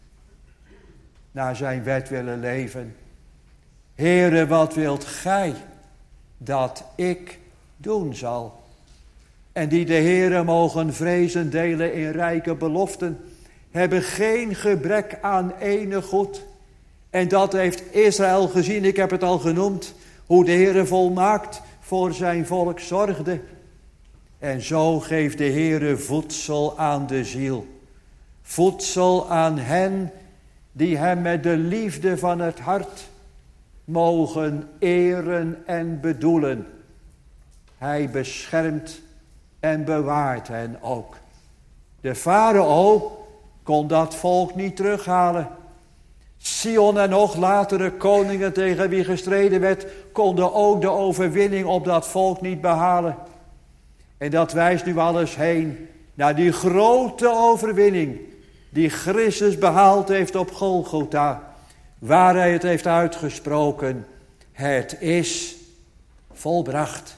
naar zijn wet willen leven. Heere, wat wilt gij dat ik doen zal? En die de Heere mogen vrezen, delen in rijke beloften, hebben geen gebrek aan enig goed. En dat heeft Israël gezien, ik heb het al genoemd, hoe de Heere volmaakt voor zijn volk zorgde. En zo geeft de Heere voedsel aan de ziel. Voedsel aan hen die hem met de liefde van het hart mogen eren en bedoelen. Hij beschermt en bewaart hen ook. De farao kon dat volk niet terughalen. Sion en nog latere koningen tegen wie gestreden werd, konden ook de overwinning op dat volk niet behalen. En dat wijst nu alles heen naar die grote overwinning die Christus behaald heeft op Golgotha, waar hij het heeft uitgesproken: het is volbracht.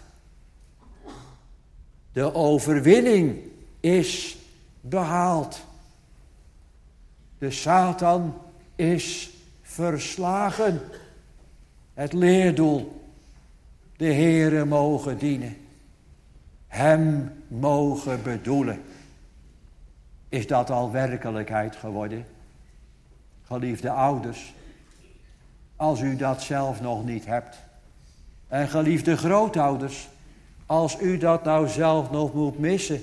De overwinning is behaald. De Satan is verslagen. Het leerdoel: de Heere mogen dienen, hem mogen bedoelen. Is dat al werkelijkheid geworden? Geliefde ouders, als u dat zelf nog niet hebt. En geliefde grootouders, als u dat nou zelf nog moet missen.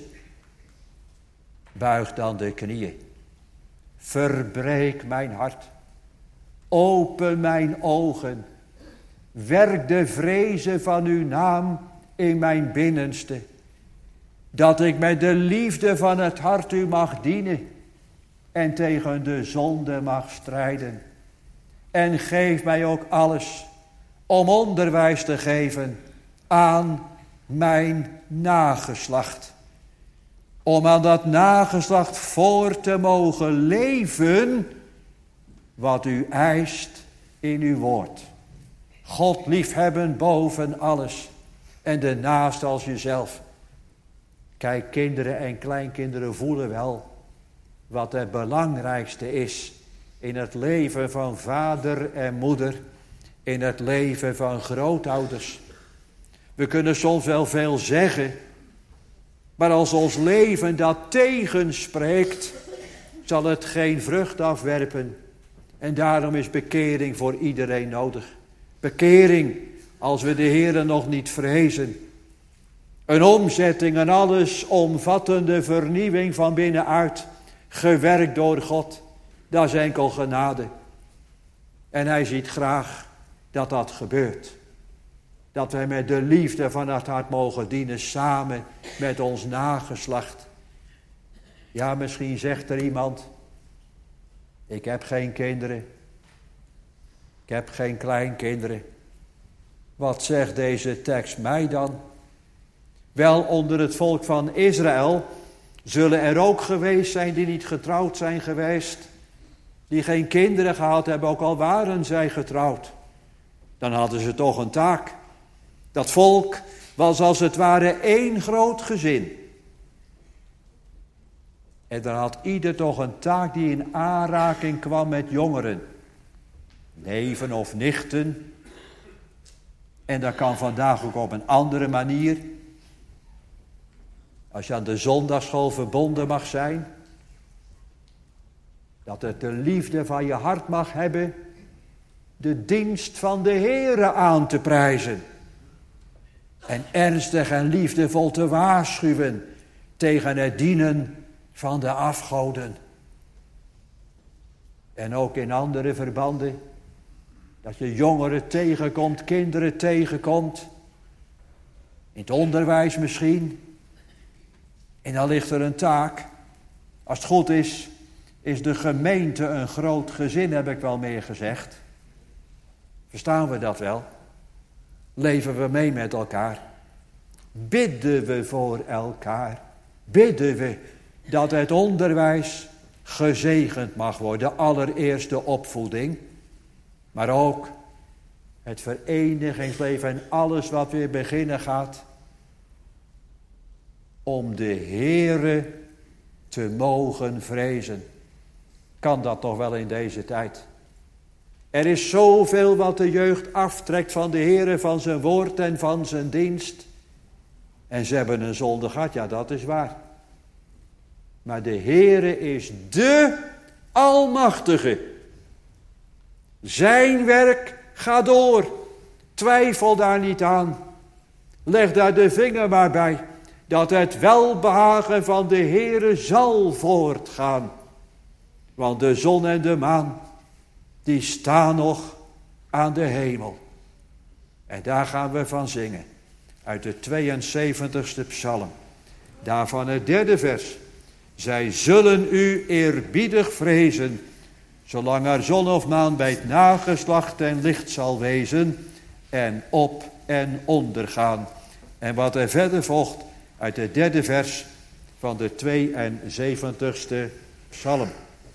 Buig dan de knieën. Verbreek mijn hart. Open mijn ogen. Werk de vrezen van uw naam in mijn binnenste. Dat ik met de liefde van het hart u mag dienen. En tegen de zonde mag strijden. En geef mij ook alles om onderwijs te geven aan mijn nageslacht. Om aan dat nageslacht voor te mogen leven wat u eist in uw woord. God liefhebben boven alles en de naaste als jezelf. Kijk, kinderen en kleinkinderen voelen wel wat het belangrijkste is in het leven van vader en moeder, in het leven van grootouders. We kunnen soms wel veel zeggen, maar als ons leven dat tegenspreekt, zal het geen vrucht afwerpen. En daarom is bekering voor iedereen nodig. Bekering als we de Heere nog niet vrezen. Een omzetting, een allesomvattende vernieuwing van binnenuit, gewerkt door God. Dat is enkel genade. En hij ziet graag dat dat gebeurt. Dat wij met de liefde van het hart mogen dienen samen met ons nageslacht. Ja, misschien zegt er iemand: ik heb geen kinderen. Ik heb geen kleinkinderen. Wat zegt deze tekst mij dan? Wel, onder het volk van Israël zullen er ook geweest zijn die niet getrouwd zijn geweest. Die geen kinderen gehad hebben, ook al waren zij getrouwd. Dan hadden ze toch een taak. Dat volk was als het ware één groot gezin. En dan had ieder toch een taak die in aanraking kwam met jongeren. Neven of nichten. En dat kan vandaag ook op een andere manier. Als je aan de zondagschool verbonden mag zijn. Dat het de liefde van je hart mag hebben. De dienst van de Heere aan te prijzen. En ernstig en liefdevol te waarschuwen tegen het dienen van de afgoden. En ook in andere verbanden. Dat je jongeren tegenkomt, kinderen tegenkomt. In het onderwijs misschien. En dan ligt er een taak. Als het goed is, is de gemeente een groot gezin, heb ik wel meer gezegd. Verstaan we dat wel? Leven we mee met elkaar? Bidden we voor elkaar? Bidden we dat het onderwijs gezegend mag worden, allereerst de opvoeding, maar ook het verenigingsleven en alles wat weer beginnen gaat, om de Heere te mogen vrezen. Kan dat toch wel in deze tijd? Er is zoveel wat de jeugd aftrekt van de Heere, van zijn woord en van zijn dienst. En ze hebben een zonde gehad, ja, dat is waar. Maar de Heere is de Almachtige. Zijn werk gaat door. Twijfel daar niet aan. Leg daar de vinger maar bij. Dat het welbehagen van de Heere zal voortgaan. Want de zon en de maan, die staan nog aan de hemel. En daar gaan we van zingen. Uit de tweeënzeventigste psalm. Daarvan het derde vers. Zij zullen u eerbiedig vrezen, zolang er zon of maan bij het nageslacht en licht zal wezen, en op en ondergaan. En wat er verder volgt uit het derde vers van de tweeënzeventigste psalm.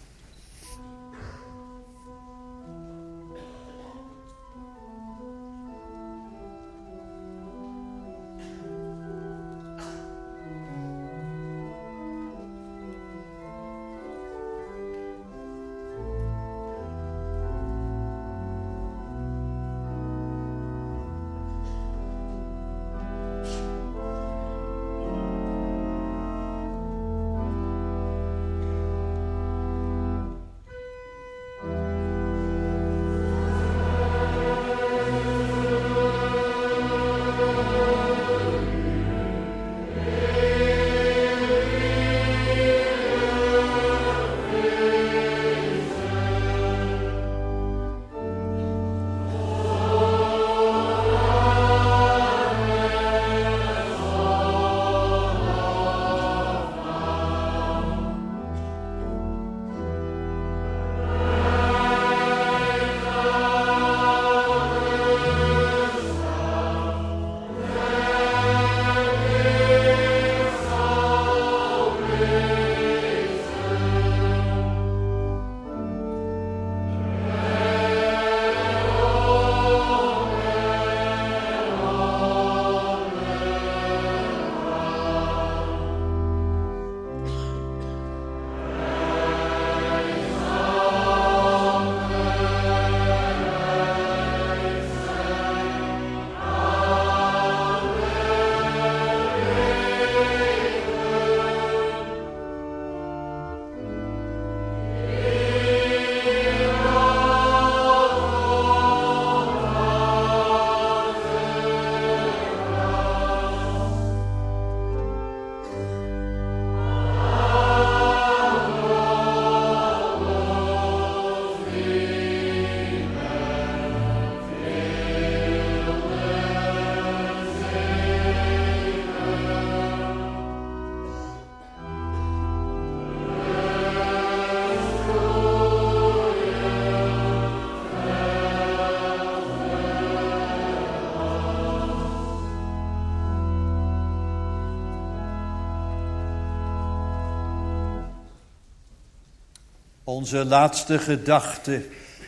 Onze laatste gedachte,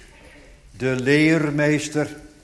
de leermeester.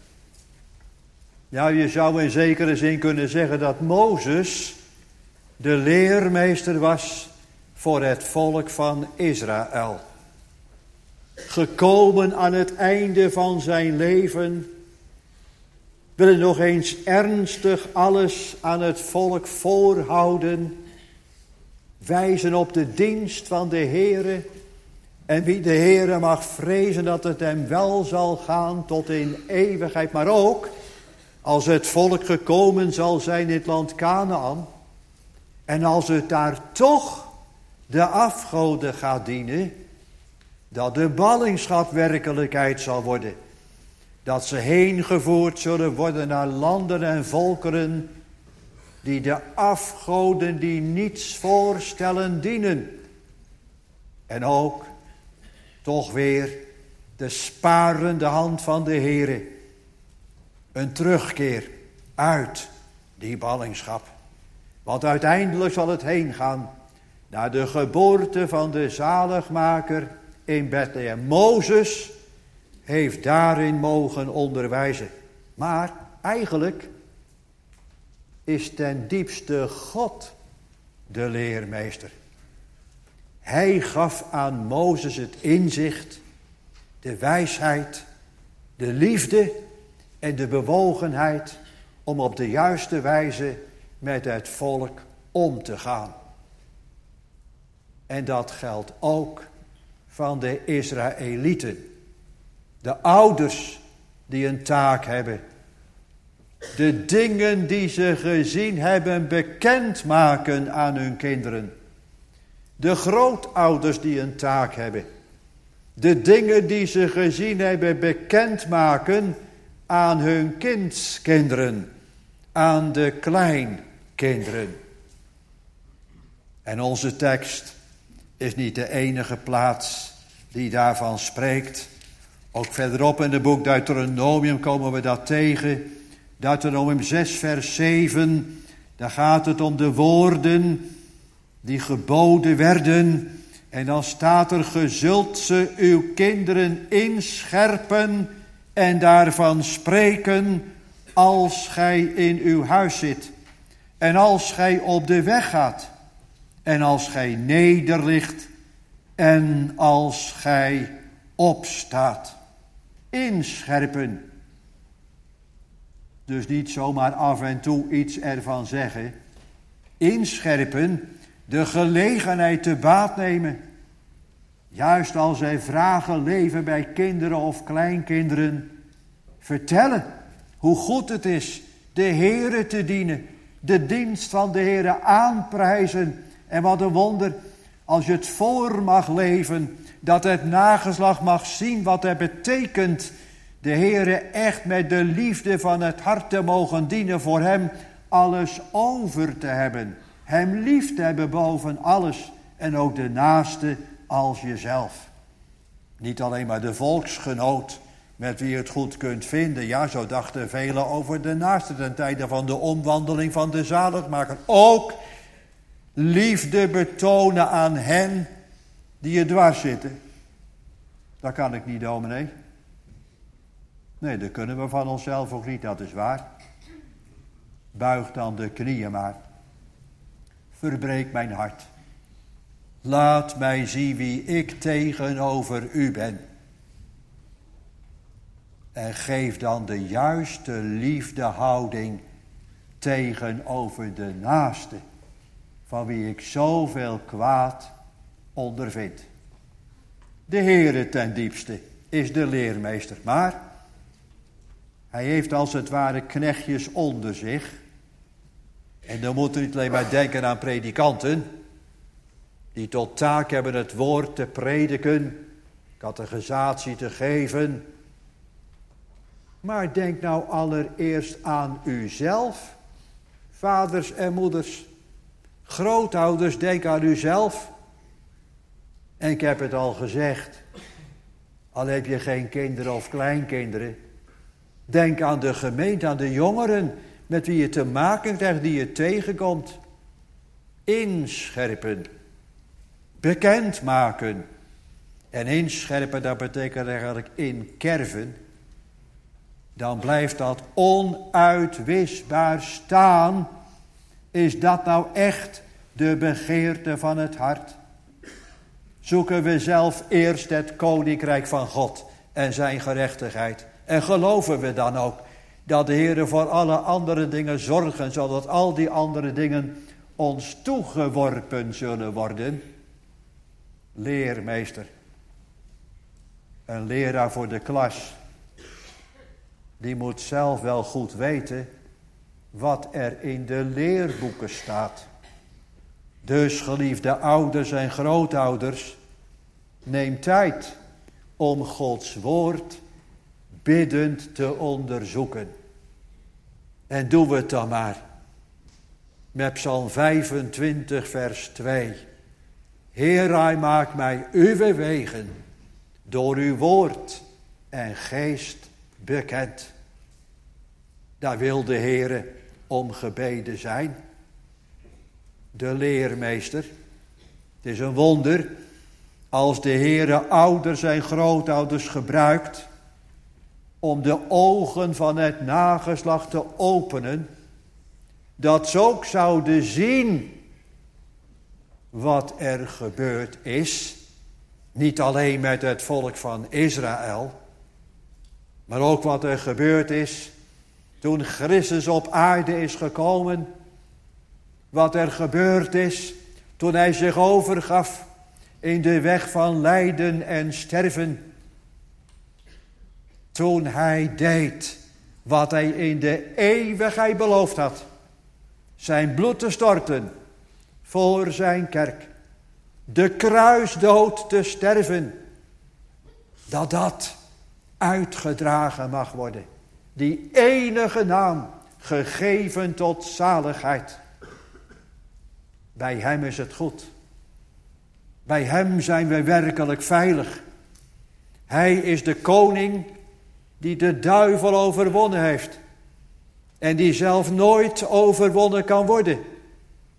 Ja, je zou in zekere zin kunnen zeggen dat Mozes de leermeester was voor het volk van Israël. Gekomen aan het einde van zijn leven, wil hij nog eens ernstig alles aan het volk voorhouden, wijzen op de dienst van de Heere. En wie de Heere mag vrezen dat het hem wel zal gaan tot in eeuwigheid. Maar ook als het volk gekomen zal zijn in het land Kanaan. En als het daar toch de afgoden gaat dienen. Dat de ballingschap werkelijkheid zal worden. Dat ze heen gevoerd zullen worden naar landen en volkeren. Die de afgoden die niets voorstellen dienen. En ook toch weer de sparende hand van de Heere. Een terugkeer uit die ballingschap. Want uiteindelijk zal het heen gaan naar de geboorte van de zaligmaker in Bethlehem. Mozes heeft daarin mogen onderwijzen. Maar eigenlijk is ten diepste God de leermeester. Hij gaf aan Mozes het inzicht, de wijsheid, de liefde en de bewogenheid om op de juiste wijze met het volk om te gaan. En dat geldt ook van de Israëlieten. De ouders die een taak hebben. De dingen die ze gezien hebben bekendmaken aan hun kinderen. De grootouders die een taak hebben. De dingen die ze gezien hebben bekendmaken aan hun kindskinderen. Aan de kleinkinderen. En onze tekst is niet de enige plaats die daarvan spreekt. Ook verderop in het boek Deuteronomium komen we dat tegen. Deuteronomium zes vers zeven. Daar gaat het om de woorden die geboden werden. En dan staat er, ge zult ze uw kinderen inscherpen en daarvan spreken als gij in uw huis zit. En als gij op de weg gaat. En als gij nederligt. En als gij opstaat. Inscherpen. Dus niet zomaar af en toe iets ervan zeggen. Inscherpen, de gelegenheid te baat nemen. Juist als er vragen leven bij kinderen of kleinkinderen. Vertellen hoe goed het is de Heere te dienen. De dienst van de Heere aanprijzen. En wat een wonder als je het voor mag leven. Dat het nageslacht mag zien wat het betekent. De Heere echt met de liefde van het hart te mogen dienen. Voor hem alles over te hebben. Hem lief te hebben boven alles. En ook de naaste als jezelf. Niet alleen maar de volksgenoot met wie je het goed kunt vinden. Ja, zo dachten velen over de naaste ten tijde van de omwandeling van de zaligmaker. Ook liefde betonen aan hen die je dwars zitten. Dat kan ik niet, dominee. Nee, dat kunnen we van onszelf ook niet, dat is waar. Buig dan de knieën maar. Verbreek mijn hart. Laat mij zien wie ik tegenover u ben. En geef dan de juiste liefdehouding tegenover de naaste, van wie ik zoveel kwaad ondervind. De Heere ten diepste is de leermeester, maar hij heeft als het ware knechtjes onder zich. En dan moet u niet alleen maar denken aan predikanten, die tot taak hebben het woord te prediken, catechisatie te geven. Maar denk nou allereerst aan uzelf, vaders en moeders, grootouders, denk aan uzelf. En ik heb het al gezegd, al heb je geen kinderen of kleinkinderen, denk aan de gemeente, aan de jongeren met wie je te maken krijgt, die je tegenkomt. Inscherpen, bekendmaken. En inscherpen, dat betekent eigenlijk inkerven. Dan blijft dat onuitwisbaar staan. Is dat nou echt de begeerte van het hart? Zoeken we zelf eerst het koninkrijk van God en zijn gerechtigheid. En geloven we dan ook dat de Heer voor alle andere dingen zorgen, zodat al die andere dingen ons toegeworpen zullen worden? Leermeester, een leraar voor de klas, die moet zelf wel goed weten wat er in de leerboeken staat. Dus, geliefde ouders en grootouders, neem tijd om Gods woord biddend te onderzoeken. En doen we het dan maar met Psalm vijfentwintig vers twee. Heer, hij maakt mij uw wegen door uw woord en geest bekend. Daar wil de Heere om gebeden zijn. De leermeester. Het is een wonder als de Heere ouders en grootouders gebruikt om de ogen van het nageslacht te openen, dat ze ook zouden zien wat er gebeurd is. Niet alleen met het volk van Israël, maar ook wat er gebeurd is toen Christus op aarde is gekomen. Wat er gebeurd is toen hij zich overgaf in de weg van lijden en sterven. Toen hij deed wat hij in de eeuwigheid beloofd had. Zijn bloed te storten voor zijn kerk. De kruisdood te sterven. Dat dat uitgedragen mag worden. Die enige naam gegeven tot zaligheid. Bij hem is het goed. Bij hem zijn we werkelijk veilig. Hij is de koning die de duivel overwonnen heeft. En die zelf nooit overwonnen kan worden.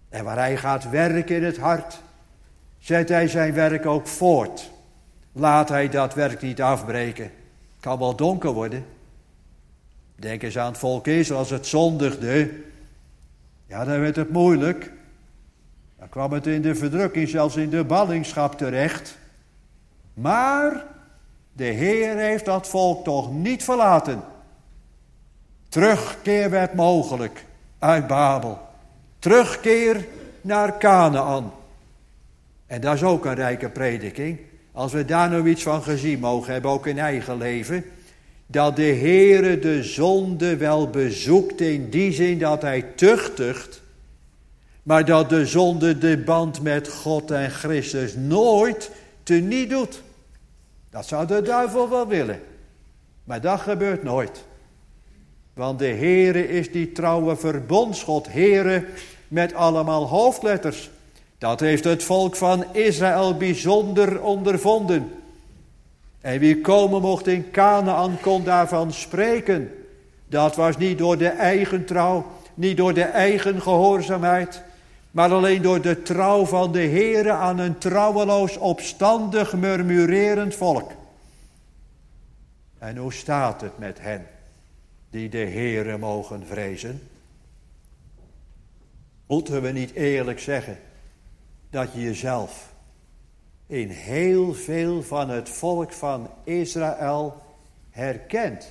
En waar hij gaat werken in het hart, zet hij zijn werk ook voort. Laat hij dat werk niet afbreken. Het kan wel donker worden. Denk eens aan het volk Israël als het zondigde. Ja, dan werd het moeilijk. Dan kwam het in de verdrukking, zelfs in de ballingschap terecht. Maar de Heer heeft dat volk toch niet verlaten. Terugkeer werd mogelijk uit Babel. Terugkeer naar Kanaan. En dat is ook een rijke prediking. Als we daar nou iets van gezien mogen hebben, ook in eigen leven. Dat de Heere de zonde wel bezoekt in die zin dat hij tuchtigt. Maar dat de zonde de band met God en Christus nooit teniet doet. Dat zou de duivel wel willen. Maar dat gebeurt nooit. Want de Heere is die trouwe verbondsgod. Heere met allemaal hoofdletters. Dat heeft het volk van Israël bijzonder ondervonden. En wie komen mocht in Kanaan kon daarvan spreken. Dat was niet door de eigen trouw, niet door de eigen gehoorzaamheid, maar alleen door de trouw van de Heere aan een trouweloos, opstandig, murmurerend volk. En hoe staat het met hen die de Heere mogen vrezen? Moeten we niet eerlijk zeggen dat je jezelf in heel veel van het volk van Israël herkent?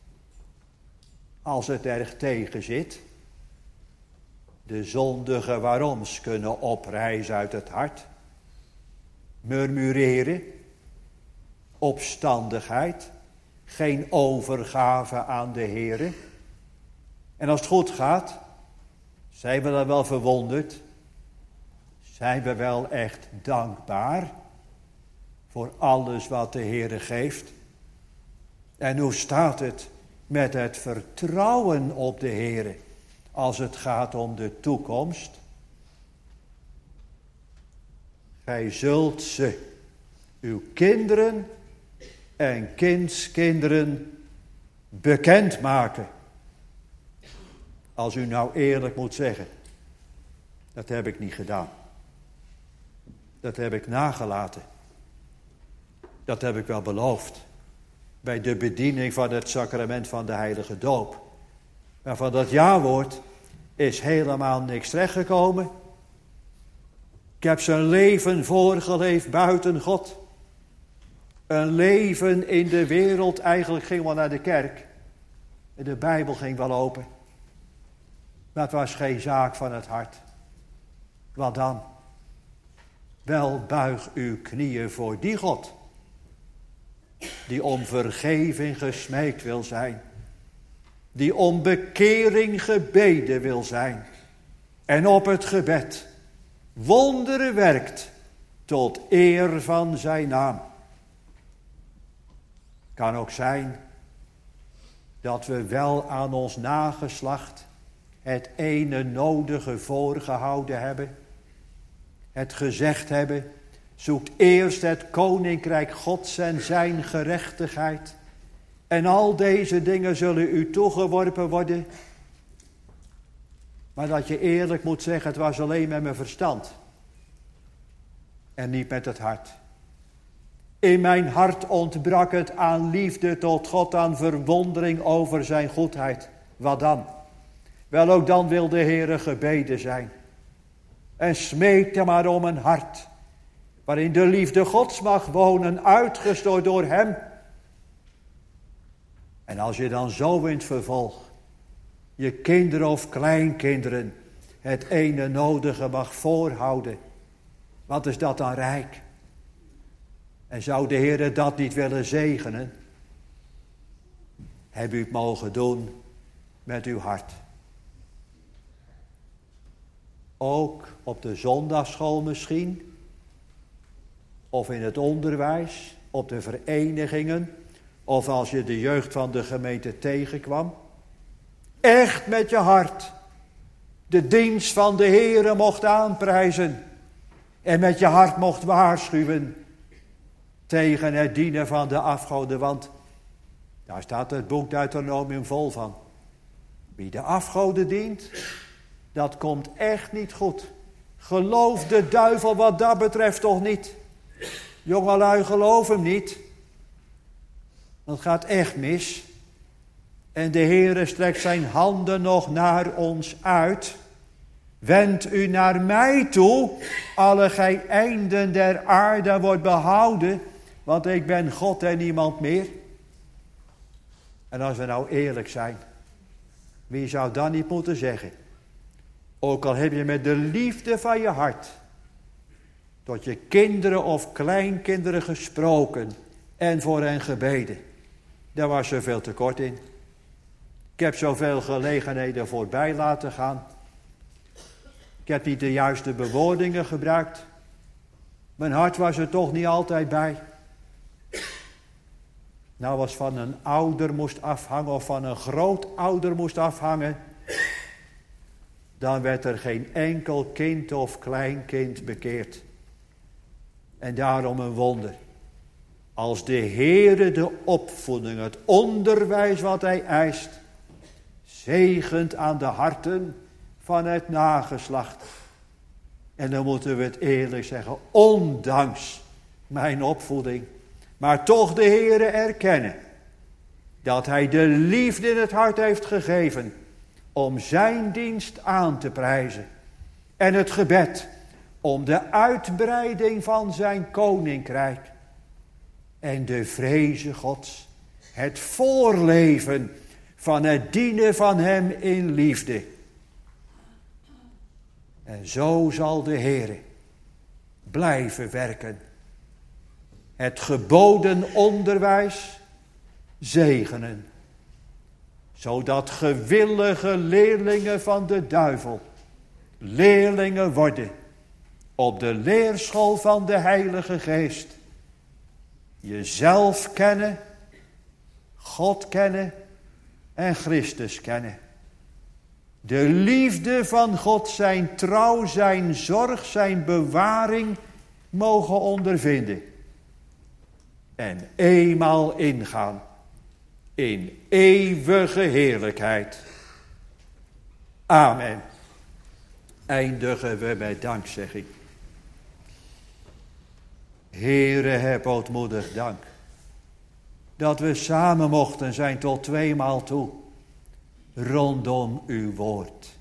Als het er tegen zit. De zondige waaroms kunnen oprijzen uit het hart. Murmureren. Opstandigheid. Geen overgave aan de Heere. En als het goed gaat, zijn we dan wel verwonderd? Zijn we wel echt dankbaar voor alles wat de Heere geeft? En hoe staat het met het vertrouwen op de Heere als het gaat om de toekomst? Gij zult ze, uw kinderen en kindskinderen, bekendmaken. Als u nou eerlijk moet zeggen, dat heb ik niet gedaan. Dat heb ik nagelaten. Dat heb ik wel beloofd. Bij de bediening van het sacrament van de heilige doop. Maar van dat jawoord is helemaal niks terechtgekomen. Ik heb zijn leven voorgeleefd buiten God. Een leven in de wereld, eigenlijk ging wel naar de kerk. En de Bijbel ging wel open. Maar het was geen zaak van het hart. Wat dan? Wel, buig uw knieën voor die God, die om vergeving gesmeekt wil zijn, die om bekering gebeden wil zijn, en op het gebed wonderen werkt tot eer van zijn naam. Kan ook zijn dat we wel aan ons nageslacht het ene nodige voorgehouden hebben. Het gezegd hebben, zoekt eerst het koninkrijk Gods en zijn gerechtigheid. En al deze dingen zullen u toegeworpen worden. Maar dat je eerlijk moet zeggen, het was alleen met mijn verstand. En niet met het hart. In mijn hart ontbrak het aan liefde tot God, aan verwondering over zijn goedheid. Wat dan? Wel, ook dan wil de Heere gebeden zijn. En smeekte maar om een hart, waarin de liefde Gods mag wonen, uitgestort door hem. En als je dan zo in het vervolg, je kinderen of kleinkinderen, het ene nodige mag voorhouden, wat is dat dan rijk? En zou de Heere dat niet willen zegenen? Heb u het mogen doen met uw hart. Ook op de zondagsschool misschien. Of in het onderwijs. Op de verenigingen. Of als je de jeugd van de gemeente tegenkwam. Echt met je hart. De dienst van de Heere mocht aanprijzen. En met je hart mocht waarschuwen. Tegen het dienen van de afgoden. Want daar staat het boek Deuteronomium vol van. Wie de afgoden dient, dat komt echt niet goed. Geloof de duivel wat dat betreft toch niet. Jongelui, geloof hem niet. Het gaat echt mis. En de Heere strekt zijn handen nog naar ons uit. Wend u naar mij toe, alle gij einden der aarde, wordt behouden, want ik ben God en niemand meer. En als we nou eerlijk zijn, wie zou dan niet moeten zeggen? Ook al heb je met de liefde van je hart tot je kinderen of kleinkinderen gesproken en voor hen gebeden. Daar was zoveel tekort in. Ik heb zoveel gelegenheden voorbij laten gaan. Ik heb niet de juiste bewoordingen gebruikt. Mijn hart was er toch niet altijd bij. Nou, als van een ouder moest afhangen of van een grootouder moest afhangen, dan werd er geen enkel kind of kleinkind bekeerd. En daarom een wonder. Als de Heere de opvoeding, het onderwijs wat hij eist, zegent aan de harten van het nageslacht. En dan moeten we het eerlijk zeggen, ondanks mijn opvoeding, maar toch de Heere erkennen dat hij de liefde in het hart heeft gegeven om zijn dienst aan te prijzen. En het gebed om de uitbreiding van zijn koninkrijk. En de vreze Gods, het voorleven van het dienen van hem in liefde. En zo zal de Heere blijven werken. Het geboden onderwijs zegenen. Zodat gewillige leerlingen van de duivel leerlingen worden op de leerschool van de Heilige Geest. Jezelf kennen, God kennen en Christus kennen. De liefde van God, zijn trouw, zijn zorg, zijn bewaring mogen ondervinden. En eenmaal ingaan in eeuwige heerlijkheid. Amen. Eindigen we met dankzegging. Heere, heb ootmoedig dank dat we samen mochten zijn tot tweemaal toe rondom uw woord.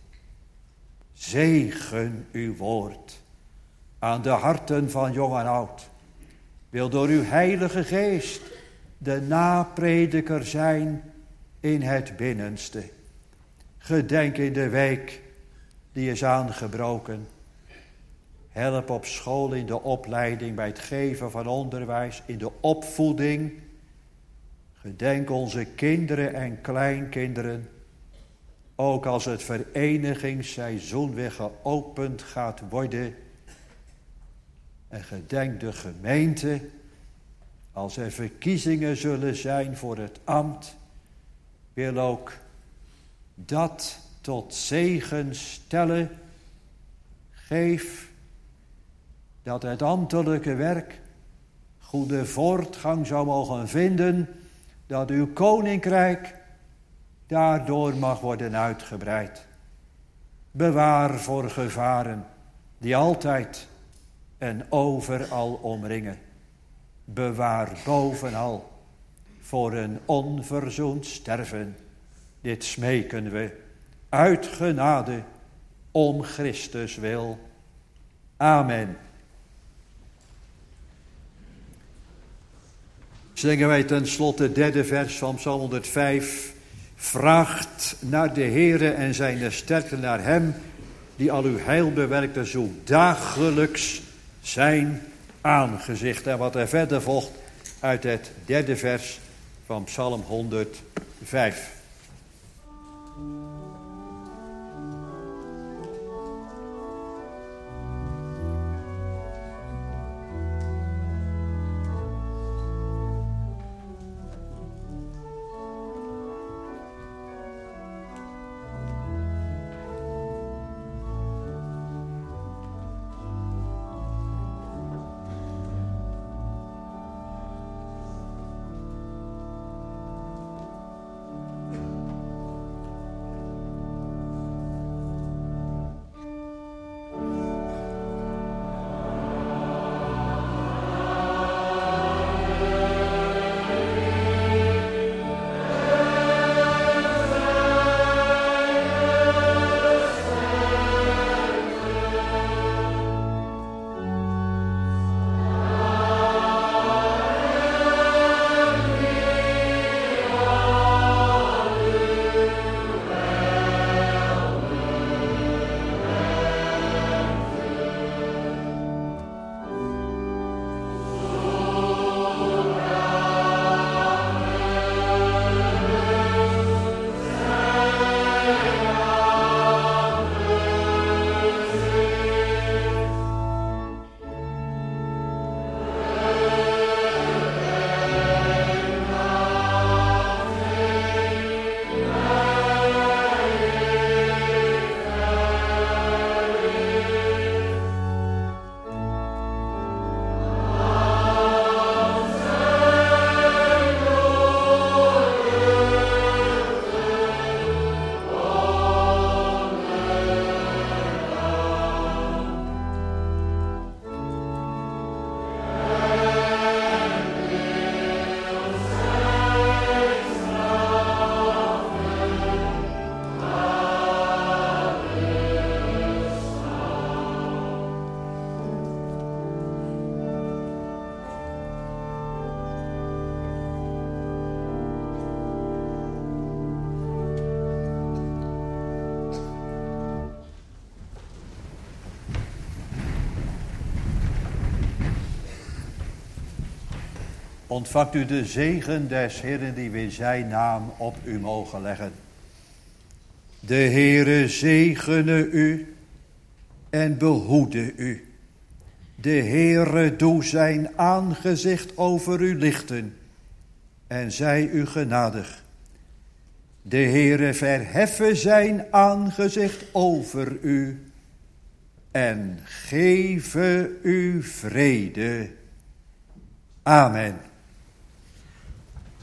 Zegen uw woord aan de harten van jong en oud. Wil door uw heilige geest de naprediker zijn in het binnenste. Gedenk in de week die is aangebroken. Help op school in de opleiding, bij het geven van onderwijs, in de opvoeding. Gedenk onze kinderen en kleinkinderen. Ook als het verenigingsseizoen weer geopend gaat worden. En gedenk de gemeente, als er verkiezingen zullen zijn voor het ambt, wil ook dat tot zegen stellen. Geef dat het ambtelijke werk goede voortgang zou mogen vinden, dat uw koninkrijk daardoor mag worden uitgebreid. Bewaar voor gevaren die altijd en overal omringen. Bewaar bovenal voor een onverzoend sterven. Dit smeken we uit genade om Christus wil. Amen. Zingen wij ten slotte het derde vers van Psalm honderdvijf. Vraagt naar de Heere en zijn sterkte naar hem, die al uw heil bewerkte, zo dagelijks zijn aangezicht. En wat er verder volgt uit het derde vers van Psalm honderdvijf. Ontvangt u de zegen des Heeren die we in zijn naam op u mogen leggen. De Heere zegene u en behoede u. De Heere doe zijn aangezicht over u lichten en zij u genadig. De Heere verheffe zijn aangezicht over u en geven u vrede. Amen.